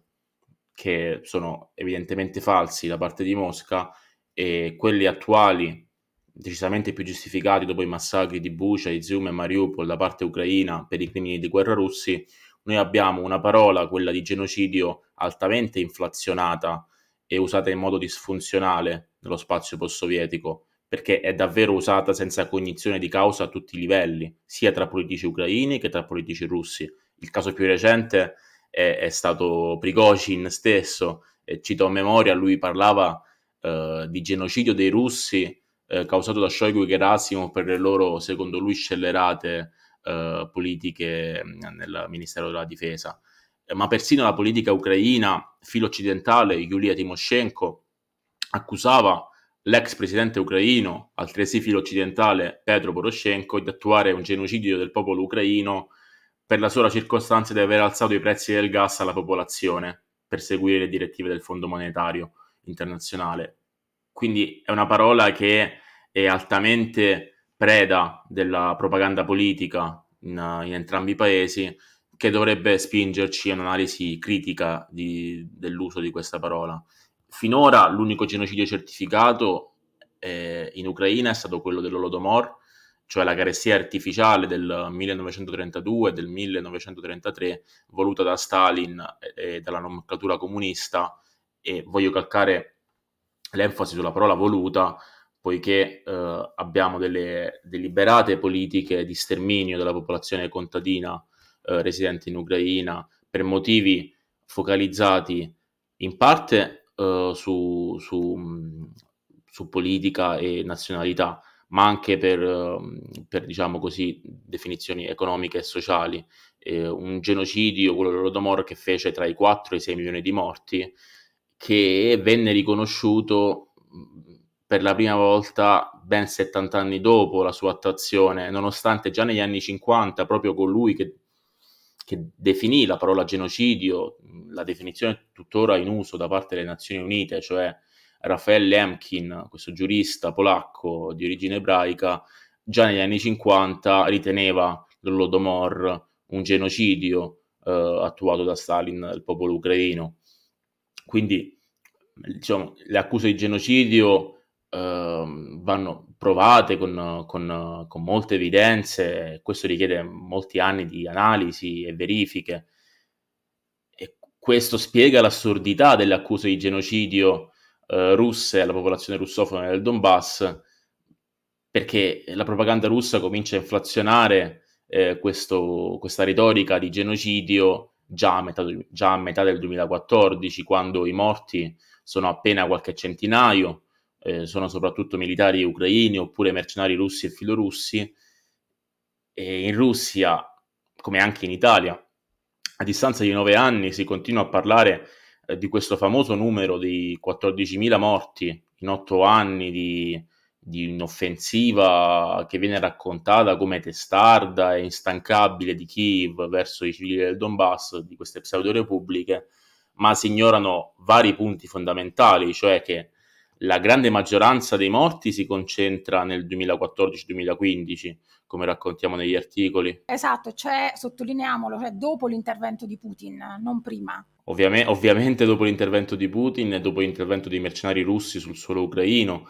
che sono evidentemente falsi da parte di Mosca, e quelli attuali, decisamente più giustificati dopo i massacri di Bucha, Izium e Mariupol da parte ucraina per i crimini di guerra russi, noi abbiamo una parola, quella di genocidio, altamente inflazionata e usata in modo disfunzionale nello spazio post-sovietico, perché è davvero usata senza cognizione di causa a tutti i livelli, sia tra politici ucraini che tra politici russi. Il caso più recente è, è stato Prigozhin stesso, e cito a memoria, lui parlava eh, di genocidio dei russi eh, causato da Shoigu e Gerasimov per le loro, secondo lui, scellerate eh, politiche nel Ministero della Difesa. Ma persino la politica ucraina filo-occidentale, Yulia Tymoshenko, accusava l'ex presidente ucraino, altresì filo-occidentale, Petro Poroshenko, di attuare un genocidio del popolo ucraino per la sola circostanza di aver alzato i prezzi del gas alla popolazione per seguire le direttive del Fondo Monetario Internazionale. Quindi è una parola che è altamente preda della propaganda politica in, in entrambi i paesi, che dovrebbe spingerci a un'analisi critica di, dell'uso di questa parola. Finora l'unico genocidio certificato eh, in Ucraina è stato quello dell'Holodomor, cioè la carestia artificiale del millenovecentotrentadue e del millenovecentotrentatré, voluta da Stalin e, e dalla nomenclatura comunista, e voglio calcare l'enfasi sulla parola voluta, poiché eh, abbiamo delle deliberate politiche di sterminio della popolazione contadina eh, residente in Ucraina per motivi focalizzati in parte eh, su, su, su politica e nazionalità, ma anche per, per diciamo così, definizioni economiche e sociali. Eh, un genocidio, quello dell'Holodomor, che fece tra i quattro e i sei milioni di morti, che venne riconosciuto per la prima volta ben settanta anni dopo la sua attuazione, nonostante già negli anni cinquanta, proprio colui che, che definì la parola genocidio, la definizione tuttora in uso da parte delle Nazioni Unite, cioè Raphael Lemkin, questo giurista polacco di origine ebraica, già negli anni cinquanta riteneva l'Holodomor un genocidio eh, attuato da Stalin al popolo ucraino. Quindi, diciamo, le accuse di genocidio eh, vanno provate con, con, con molte evidenze, questo richiede molti anni di analisi e verifiche, e questo spiega l'assurdità delle accuse di genocidio eh, russe alla popolazione russofona del Donbass, perché la propaganda russa comincia a inflazionare eh, questo, questa retorica di genocidio già a, metà, già a metà del duemilaquattordici, quando i morti sono appena qualche centinaio, eh, sono soprattutto militari ucraini oppure mercenari russi e filorussi, e in Russia, come anche in Italia, a distanza di nove anni si continua a parlare eh, di questo famoso numero di quattordicimila morti in otto anni di, di un'offensiva che viene raccontata come testarda e instancabile di Kiev verso i civili del Donbass, di queste pseudo-repubbliche, ma si ignorano vari punti fondamentali, cioè che la grande maggioranza dei morti si concentra nel duemilaquattordici duemilaquindici, come raccontiamo negli articoli. Esatto, cioè, sottolineiamolo, cioè dopo l'intervento di Putin, non prima. Ovviamente, ovviamente dopo l'intervento di Putin e dopo l'intervento dei mercenari russi sul suolo ucraino,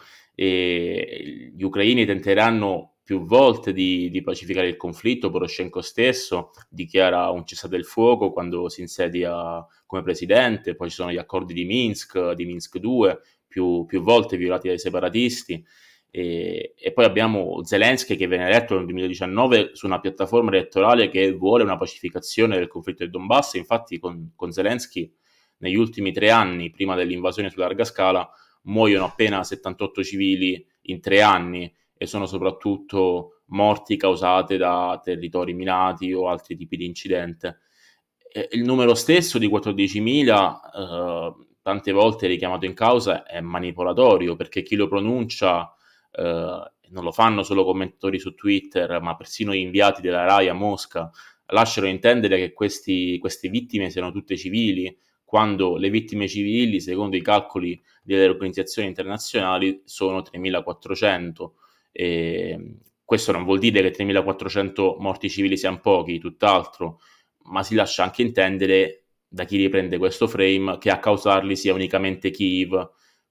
e gli ucraini tenteranno più volte di, di pacificare il conflitto. Poroshenko stesso dichiara un cessate il fuoco quando si insedia come presidente, poi ci sono gli accordi di Minsk, di Minsk due, più, più volte violati dai separatisti, E, e poi abbiamo Zelensky che viene eletto nel duemiladiciannove su una piattaforma elettorale che vuole una pacificazione del conflitto del Donbass. Infatti con, con Zelensky negli ultimi tre anni, prima dell'invasione su larga scala, muoiono appena settantotto civili in tre anni e sono soprattutto morti causate da territori minati o altri tipi di incidente. E il numero stesso di quattordicimila, eh, tante volte richiamato in causa, è manipolatorio, perché chi lo pronuncia eh, non lo fanno solo commentatori su Twitter, ma persino gli inviati della RAI a Mosca lasciano intendere che questi, queste vittime siano tutte civili, quando le vittime civili, secondo i calcoli delle organizzazioni internazionali, sono tremilaquattrocento. E questo non vuol dire che tremilaquattrocento morti civili siano pochi, tutt'altro, ma si lascia anche intendere, da chi riprende questo frame, che a causarli sia unicamente Kiev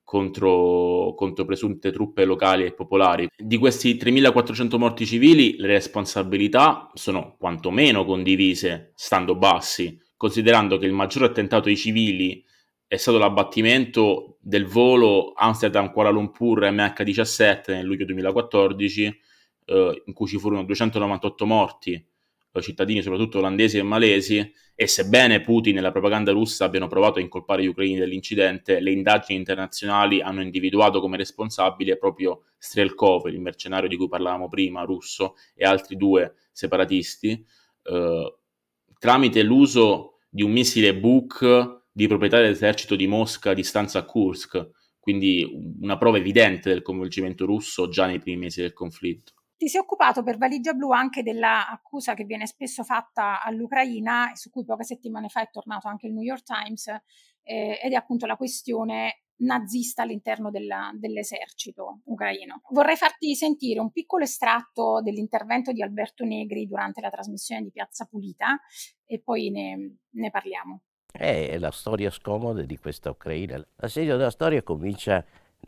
contro, contro presunte truppe locali e popolari. Di questi tremilaquattrocento morti civili, le responsabilità sono quantomeno condivise, stando bassi, considerando che il maggior attentato ai civili è stato l'abbattimento del volo Amsterdam-Kuala Lumpur M H diciassette nel luglio duemilaquattordici, eh, in cui ci furono duecentonovantotto morti, cittadini soprattutto olandesi e malesi, e sebbene Putin e la propaganda russa abbiano provato a incolpare gli ucraini dell'incidente, le indagini internazionali hanno individuato come responsabile proprio Strelkov, il mercenario di cui parlavamo prima, russo, e altri due separatisti, eh, tramite l'uso di un missile Buk di proprietà dell'esercito di Mosca di stanza a Kursk, quindi una prova evidente del coinvolgimento russo già nei primi mesi del conflitto. Ti sei occupato per Valigia Blu anche dell'accusa che viene spesso fatta all'Ucraina, su cui poche settimane fa è tornato anche il New York Times, eh, ed è appunto la questione nazista all'interno della, dell'esercito ucraino. Vorrei farti sentire un piccolo estratto dell'intervento di Alberto Negri durante la trasmissione di Piazza Pulita e poi ne, ne parliamo. È la storia scomoda di questa Ucraina. L'assedio della storia comincia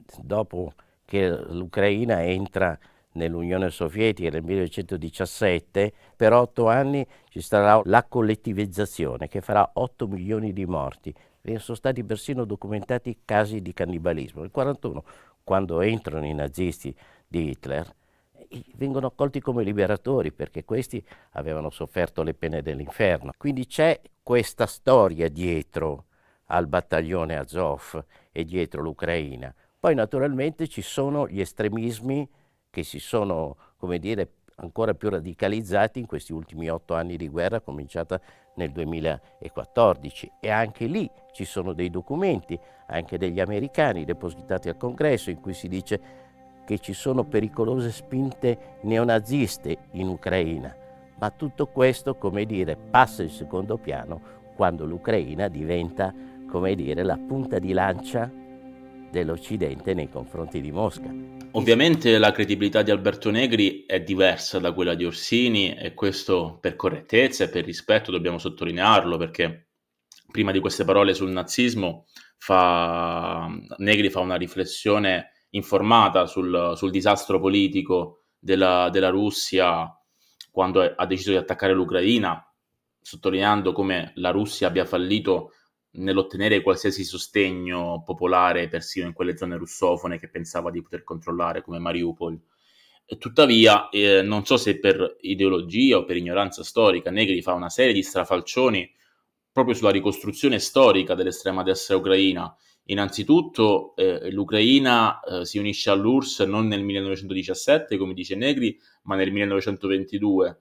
dopo che l'Ucraina entra nell'Unione Sovietica nel millenovecentodiciassette. Per otto anni ci sarà la collettivizzazione che farà otto milioni di morti. Sono stati persino documentati casi di cannibalismo. Nel quarantuno, quando entrano i nazisti di Hitler, vengono accolti come liberatori perché questi avevano sofferto le pene dell'inferno. Quindi c'è questa storia dietro al battaglione Azov e dietro l'Ucraina. Poi naturalmente ci sono gli estremismi che si sono, come dire, ancora più radicalizzati in questi ultimi otto anni di guerra cominciata nel duemilaquattordici, e anche lì ci sono dei documenti, anche degli americani depositati al Congresso, in cui si dice che ci sono pericolose spinte neonaziste in Ucraina, ma tutto questo, come dire, passa in secondo piano quando l'Ucraina diventa, come dire, la punta di lancia dell'Occidente nei confronti di Mosca. Ovviamente la credibilità di Alberto Negri è diversa da quella di Orsini, e questo per correttezza e per rispetto dobbiamo sottolinearlo, perché prima di queste parole sul nazismo fa... Negri fa una riflessione informata sul, sul disastro politico della, della Russia quando ha deciso di attaccare l'Ucraina, sottolineando come la Russia abbia fallito nell'ottenere qualsiasi sostegno popolare, persino in quelle zone russofone che pensava di poter controllare, come Mariupol. E tuttavia, eh, non so se per ideologia o per ignoranza storica, Negri fa una serie di strafalcioni proprio sulla ricostruzione storica dell'estrema destra ucraina. Innanzitutto eh, l'Ucraina eh, si unisce all'U R S S non nel millenovecentodiciassette, come dice Negri, ma nel millenovecentoventidue,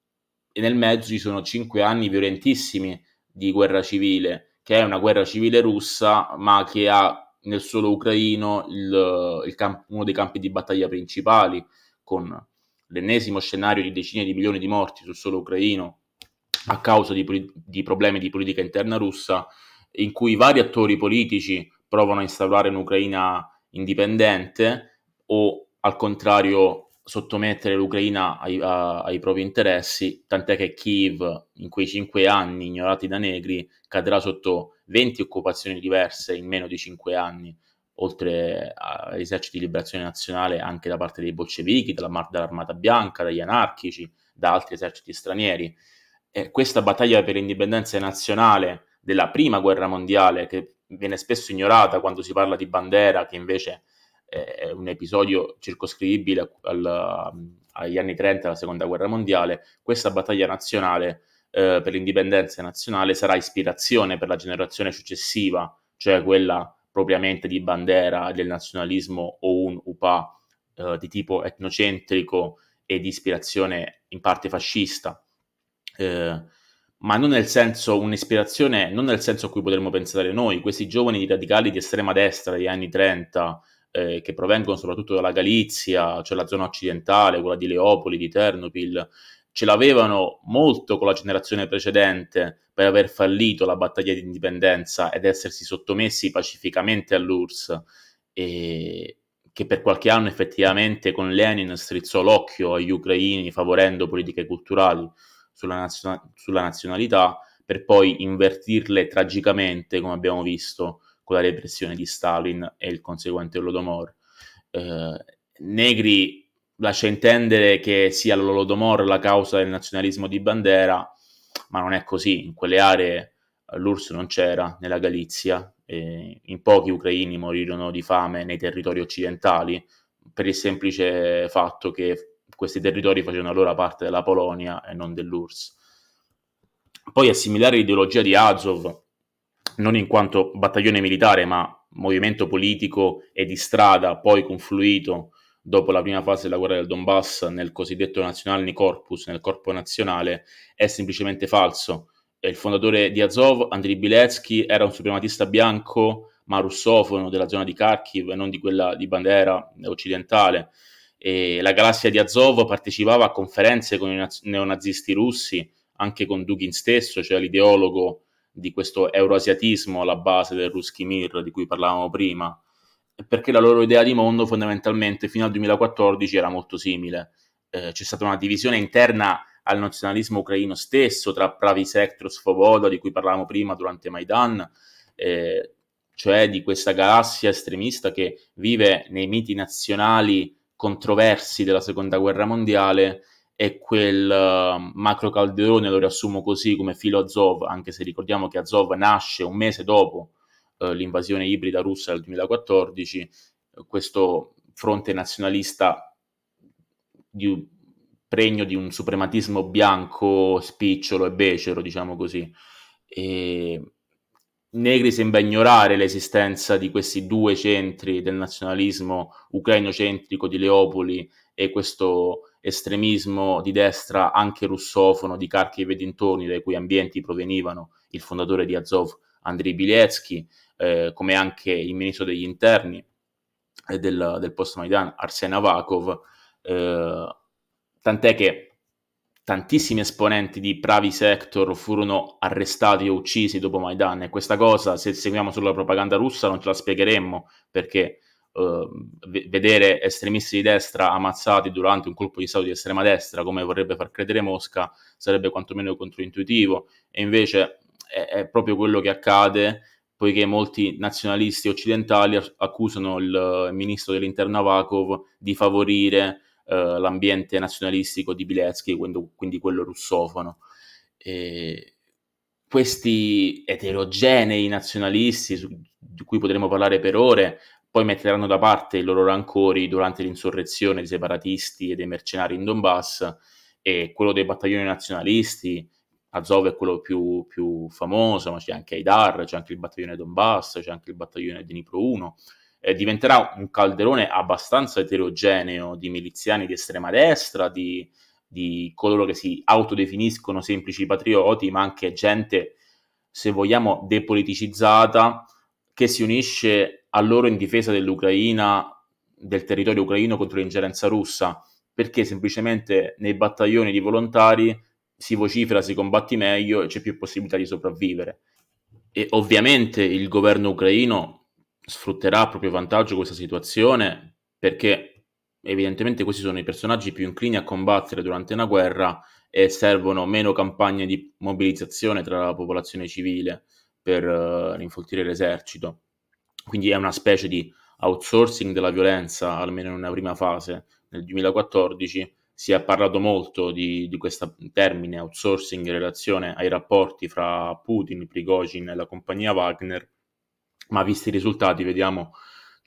e nel mezzo ci sono cinque anni violentissimi di guerra civile, che è una guerra civile russa, ma che ha nel suolo ucraino il, il camp- uno dei campi di battaglia principali, con l'ennesimo scenario di decine di milioni di morti sul suolo ucraino a causa di, di problemi di politica interna russa, in cui vari attori politici provano a instaurare un'Ucraina indipendente o, al contrario, sottomettere l'Ucraina ai, a, ai propri interessi, tant'è che Kiev, in quei cinque anni ignorati da Negri, cadrà sotto venti occupazioni diverse in meno di cinque anni, oltre agli eserciti di liberazione nazionale anche da parte dei bolscevichi, dalla, dall'Armata Bianca, dagli anarchici, da altri eserciti stranieri. E questa battaglia per l'indipendenza nazionale della prima guerra mondiale, che viene spesso ignorata quando si parla di Bandera, che invece è un episodio circoscrivibile al, agli anni trenta della seconda guerra mondiale. Questa battaglia nazionale eh, per l'indipendenza nazionale sarà ispirazione per la generazione successiva, cioè quella propriamente di Bandera, del nazionalismo o un U P A eh, di tipo etnocentrico e di ispirazione in parte fascista, eh, ma non nel senso, un'ispirazione, non nel senso a cui potremmo pensare noi, questi giovani radicali di estrema destra degli anni trenta, eh, che provengono soprattutto dalla Galizia, cioè la zona occidentale, quella di Leopoli, di Ternopil, ce l'avevano molto con la generazione precedente per aver fallito la battaglia di indipendenza ed essersi sottomessi pacificamente all'U R S S, e che per qualche anno effettivamente con Lenin strizzò l'occhio agli ucraini favorendo politiche culturali sulla, nazio- sulla nazionalità, per poi invertirle tragicamente, come abbiamo visto con la repressione di Stalin e il conseguente Holodomor. Eh, Negri lascia intendere che sia l'Holodomor la causa del nazionalismo di Bandera, ma non è così. In quelle aree l'U R S S non c'era, nella Galizia, e in pochi ucraini morirono di fame nei territori occidentali per il semplice fatto che questi territori facevano allora parte della Polonia e non dell'U R S S. Poi assimilare l'ideologia di Azov, non in quanto battaglione militare, ma movimento politico e di strada, poi confluito dopo la prima fase della guerra del Donbass nel cosiddetto Nationalny Korpus, nel corpo nazionale, è semplicemente falso. Il fondatore di Azov, Andriy Biletsky, era un suprematista bianco ma russofono della zona di Kharkiv e non di quella di Bandera occidentale. E la galassia di Azov partecipava a conferenze con i naz- neonazisti russi, anche con Dugin stesso, cioè l'ideologo di questo euroasiatismo alla base del Ruski Mir di cui parlavamo prima, perché la loro idea di mondo fondamentalmente fino al duemilaquattordici era molto simile. Eh, c'è stata una divisione interna al nazionalismo ucraino stesso tra Pravy Sector Svoboda, di cui parlavamo prima durante Maidan, eh, cioè di questa galassia estremista che vive nei miti nazionali controversi della seconda guerra mondiale, e quel uh, macro calderone, lo riassumo così, come filo Azov, anche se ricordiamo che Azov nasce un mese dopo uh, l'invasione ibrida russa del duemilaquattordici, uh, questo fronte nazionalista di, pregno di un suprematismo bianco, spicciolo e becero, diciamo così. E Negri sembra ignorare l'esistenza di questi due centri del nazionalismo ucraino-centrico di Leopoli e questo estremismo di destra anche russofono di Kharkiv e dintorni, dai cui ambienti provenivano il fondatore di Azov, Andriy Biletsky, eh, come anche il ministro degli interni eh, del, del post-Maidan, Arsen Avakov, eh, tant'è che tantissimi esponenti di Pravy Sector furono arrestati o uccisi dopo Maidan, e questa cosa, se seguiamo solo la propaganda russa, non ce la spiegheremmo, perché uh, vedere estremisti di destra ammazzati durante un colpo di stato di estrema destra, come vorrebbe far credere Mosca, sarebbe quantomeno controintuitivo, e invece è, è proprio quello che accade, poiché molti nazionalisti occidentali accusano il ministro dell'interno Avakov di favorire Uh, l'ambiente nazionalistico di Biletsky, quindi, quindi quello russofono. E questi eterogenei nazionalisti, su, di cui potremo parlare per ore, poi metteranno da parte i loro rancori durante l'insurrezione dei separatisti e dei mercenari in Donbass, e quello dei battaglioni nazionalisti, Azov è quello più, più famoso, ma c'è anche Aidar, c'è anche il battaglione Donbass, c'è anche il battaglione Dnipro uno. Eh, diventerà un calderone abbastanza eterogeneo di miliziani di estrema destra, di, di coloro che si autodefiniscono semplici patrioti, ma anche gente, se vogliamo, depoliticizzata, che si unisce a loro in difesa dell'Ucraina, del territorio ucraino contro l'ingerenza russa, perché semplicemente nei battaglioni di volontari si vocifera, si combatti meglio e c'è più possibilità di sopravvivere. E ovviamente il governo ucraino sfrutterà a proprio vantaggio questa situazione, perché evidentemente questi sono i personaggi più inclini a combattere durante una guerra e servono meno campagne di mobilizzazione tra la popolazione civile per uh, rinfoltire l'esercito. Quindi è una specie di outsourcing della violenza, almeno in una prima fase. Nel duemilaquattordici si è parlato molto di, di questo termine outsourcing in relazione ai rapporti fra Putin, Prigozhin e la compagnia Wagner, ma visti i risultati vediamo, cioè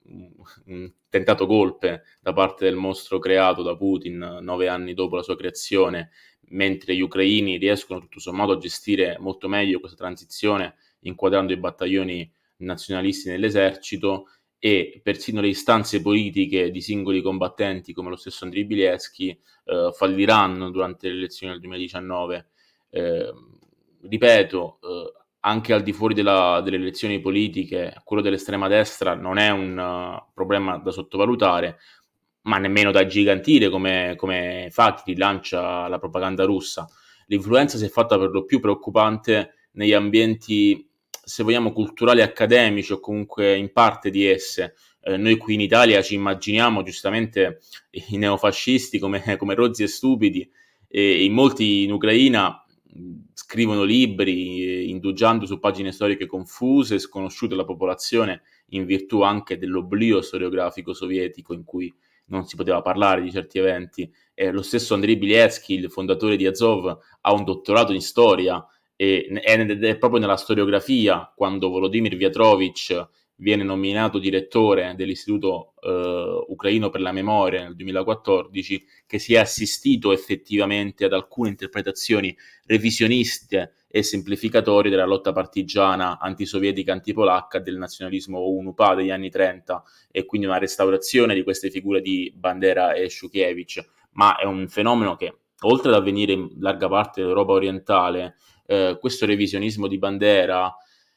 un tentato golpe da parte del mostro creato da Putin nove anni dopo la sua creazione, mentre gli ucraini riescono tutto sommato a gestire molto meglio questa transizione, inquadrando i battaglioni nazionalisti nell'esercito, e persino le istanze politiche di singoli combattenti come lo stesso Andriy Bielski eh, falliranno durante le elezioni del duemiladiciannove. Eh, ripeto, eh, anche al di fuori della, delle elezioni politiche, quello dell'estrema destra non è un uh, problema da sottovalutare, ma nemmeno da gigantire come, come fatti lancia la propaganda russa. L'influenza si è fatta per lo più preoccupante negli ambienti, se vogliamo, culturali e accademici, o comunque in parte di esse. Eh, noi qui in Italia ci immaginiamo giustamente i neofascisti come, come rozzi e stupidi, e in molti in Ucraina scrivono libri indugiando su pagine storiche confuse e sconosciute alla popolazione, in virtù anche dell'oblio storiografico sovietico in cui non si poteva parlare di certi eventi. Eh, lo stesso Andriy Bielski, il fondatore di Azov, ha un dottorato in storia, e ed è proprio nella storiografia, quando Volodymyr Viatrovich viene nominato direttore dell'Istituto eh, Ucraino per la Memoria nel duemilaquattordici, che si è assistito effettivamente ad alcune interpretazioni revisioniste e semplificatorie della lotta partigiana antisovietica, antipolacca, del nazionalismo U N U P A degli anni trenta, e quindi una restaurazione di queste figure di Bandera e Shukievich. Ma è un fenomeno che, oltre ad avvenire in larga parte dell'Europa orientale, eh, questo revisionismo di Bandera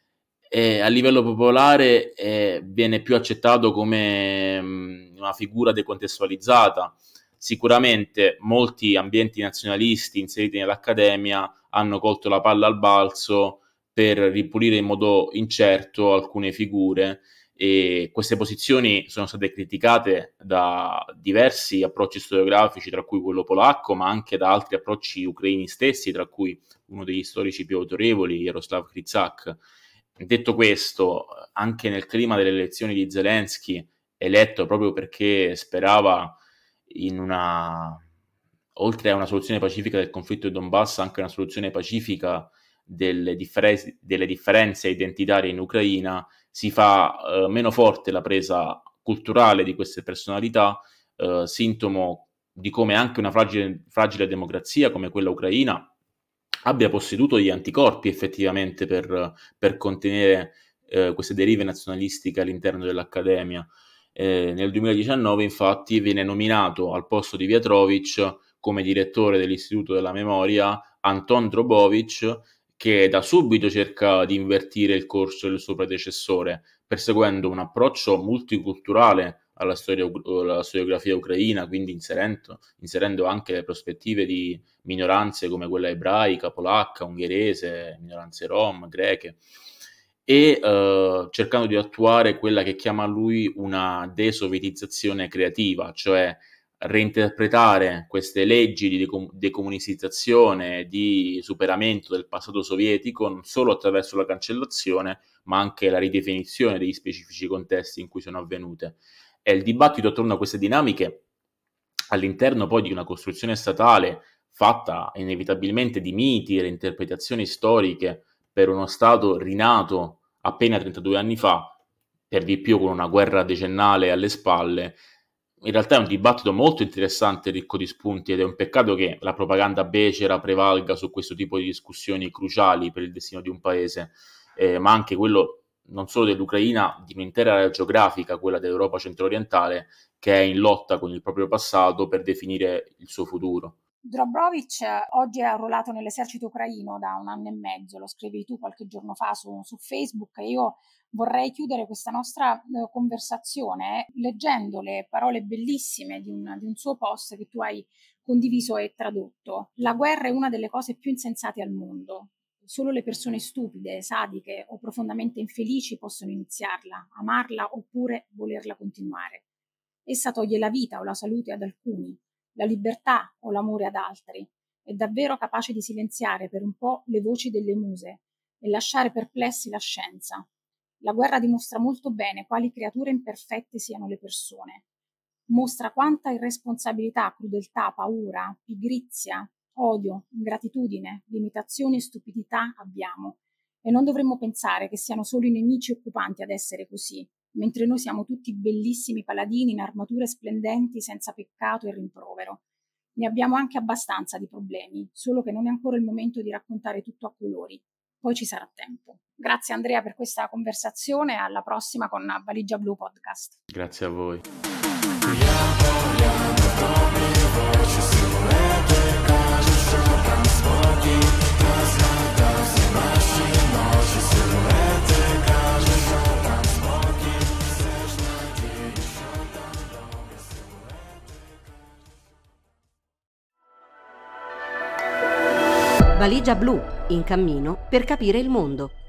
eh, a livello popolare eh, viene più accettato come mh, una figura decontestualizzata. Sicuramente molti ambienti nazionalisti inseriti nell'accademia hanno colto la palla al balzo per ripulire in modo incerto alcune figure, e queste posizioni sono state criticate da diversi approcci storiografici, tra cui quello polacco, ma anche da altri approcci ucraini stessi, tra cui uno degli storici più autorevoli, Jaroslav Kryzak. Detto questo, anche nel clima delle elezioni di Zelensky, eletto proprio perché sperava in una, oltre a una soluzione pacifica del conflitto di Donbass, anche una soluzione pacifica delle, differen- delle differenze identitarie in Ucraina, si fa eh, meno forte la presa culturale di queste personalità, eh, sintomo di come anche una fragile, fragile democrazia come quella ucraina abbia posseduto gli anticorpi effettivamente per, per contenere eh, queste derive nazionalistiche all'interno dell'Accademia. Eh, nel duemiladiciannove, infatti, viene nominato al posto di Viatrovich come direttore dell'Istituto della Memoria Anton Drobovich, che da subito cerca di invertire il corso del suo predecessore, perseguendo un approccio multiculturale alla, storia, alla storiografia ucraina, quindi inserendo, inserendo anche le prospettive di minoranze come quella ebraica, polacca, ungherese, minoranze rom, greche, e eh, cercando di attuare quella che chiama lui una desovietizzazione creativa, cioè reinterpretare queste leggi di decom- decomunizzazione, di superamento del passato sovietico, non solo attraverso la cancellazione, ma anche la ridefinizione degli specifici contesti in cui sono avvenute. E il dibattito attorno a queste dinamiche, all'interno poi di una costruzione statale fatta inevitabilmente di miti e reinterpretazioni storiche per uno Stato rinato appena trentadue anni fa, per di più con una guerra decennale alle spalle, in realtà è un dibattito molto interessante, ricco di spunti, ed è un peccato che la propaganda becera prevalga su questo tipo di discussioni cruciali per il destino di un paese, eh, ma anche quello non solo dell'Ucraina, di un'intera area geografica, quella dell'Europa centro-orientale, che è in lotta con il proprio passato per definire il suo futuro. Drobovich oggi è arruolato nell'esercito ucraino da un anno e mezzo, lo scrivi tu qualche giorno fa su, su Facebook, e io vorrei chiudere questa nostra eh, conversazione leggendo le parole bellissime di un, di un suo post che tu hai condiviso e tradotto. La guerra è una delle cose più insensate al mondo. Solo le persone stupide, sadiche o profondamente infelici possono iniziarla, amarla oppure volerla continuare. Essa toglie la vita o la salute ad alcuni, la libertà o l'amore ad altri. È davvero capace di silenziare per un po' le voci delle muse e lasciare perplessi la scienza. La guerra dimostra molto bene quali creature imperfette siano le persone. Mostra quanta irresponsabilità, crudeltà, paura, pigrizia, odio, ingratitudine, limitazioni e stupidità abbiamo. E non dovremmo pensare che siano solo i nemici occupanti ad essere così, mentre noi siamo tutti bellissimi paladini in armature splendenti senza peccato e rimprovero. Ne abbiamo anche abbastanza di problemi, solo che non è ancora il momento di raccontare tutto a colori. Poi ci sarà tempo. Grazie Andrea per questa conversazione, alla prossima con Valigia Blu Podcast. Grazie a voi. Valigia Blu, in cammino per capire il mondo.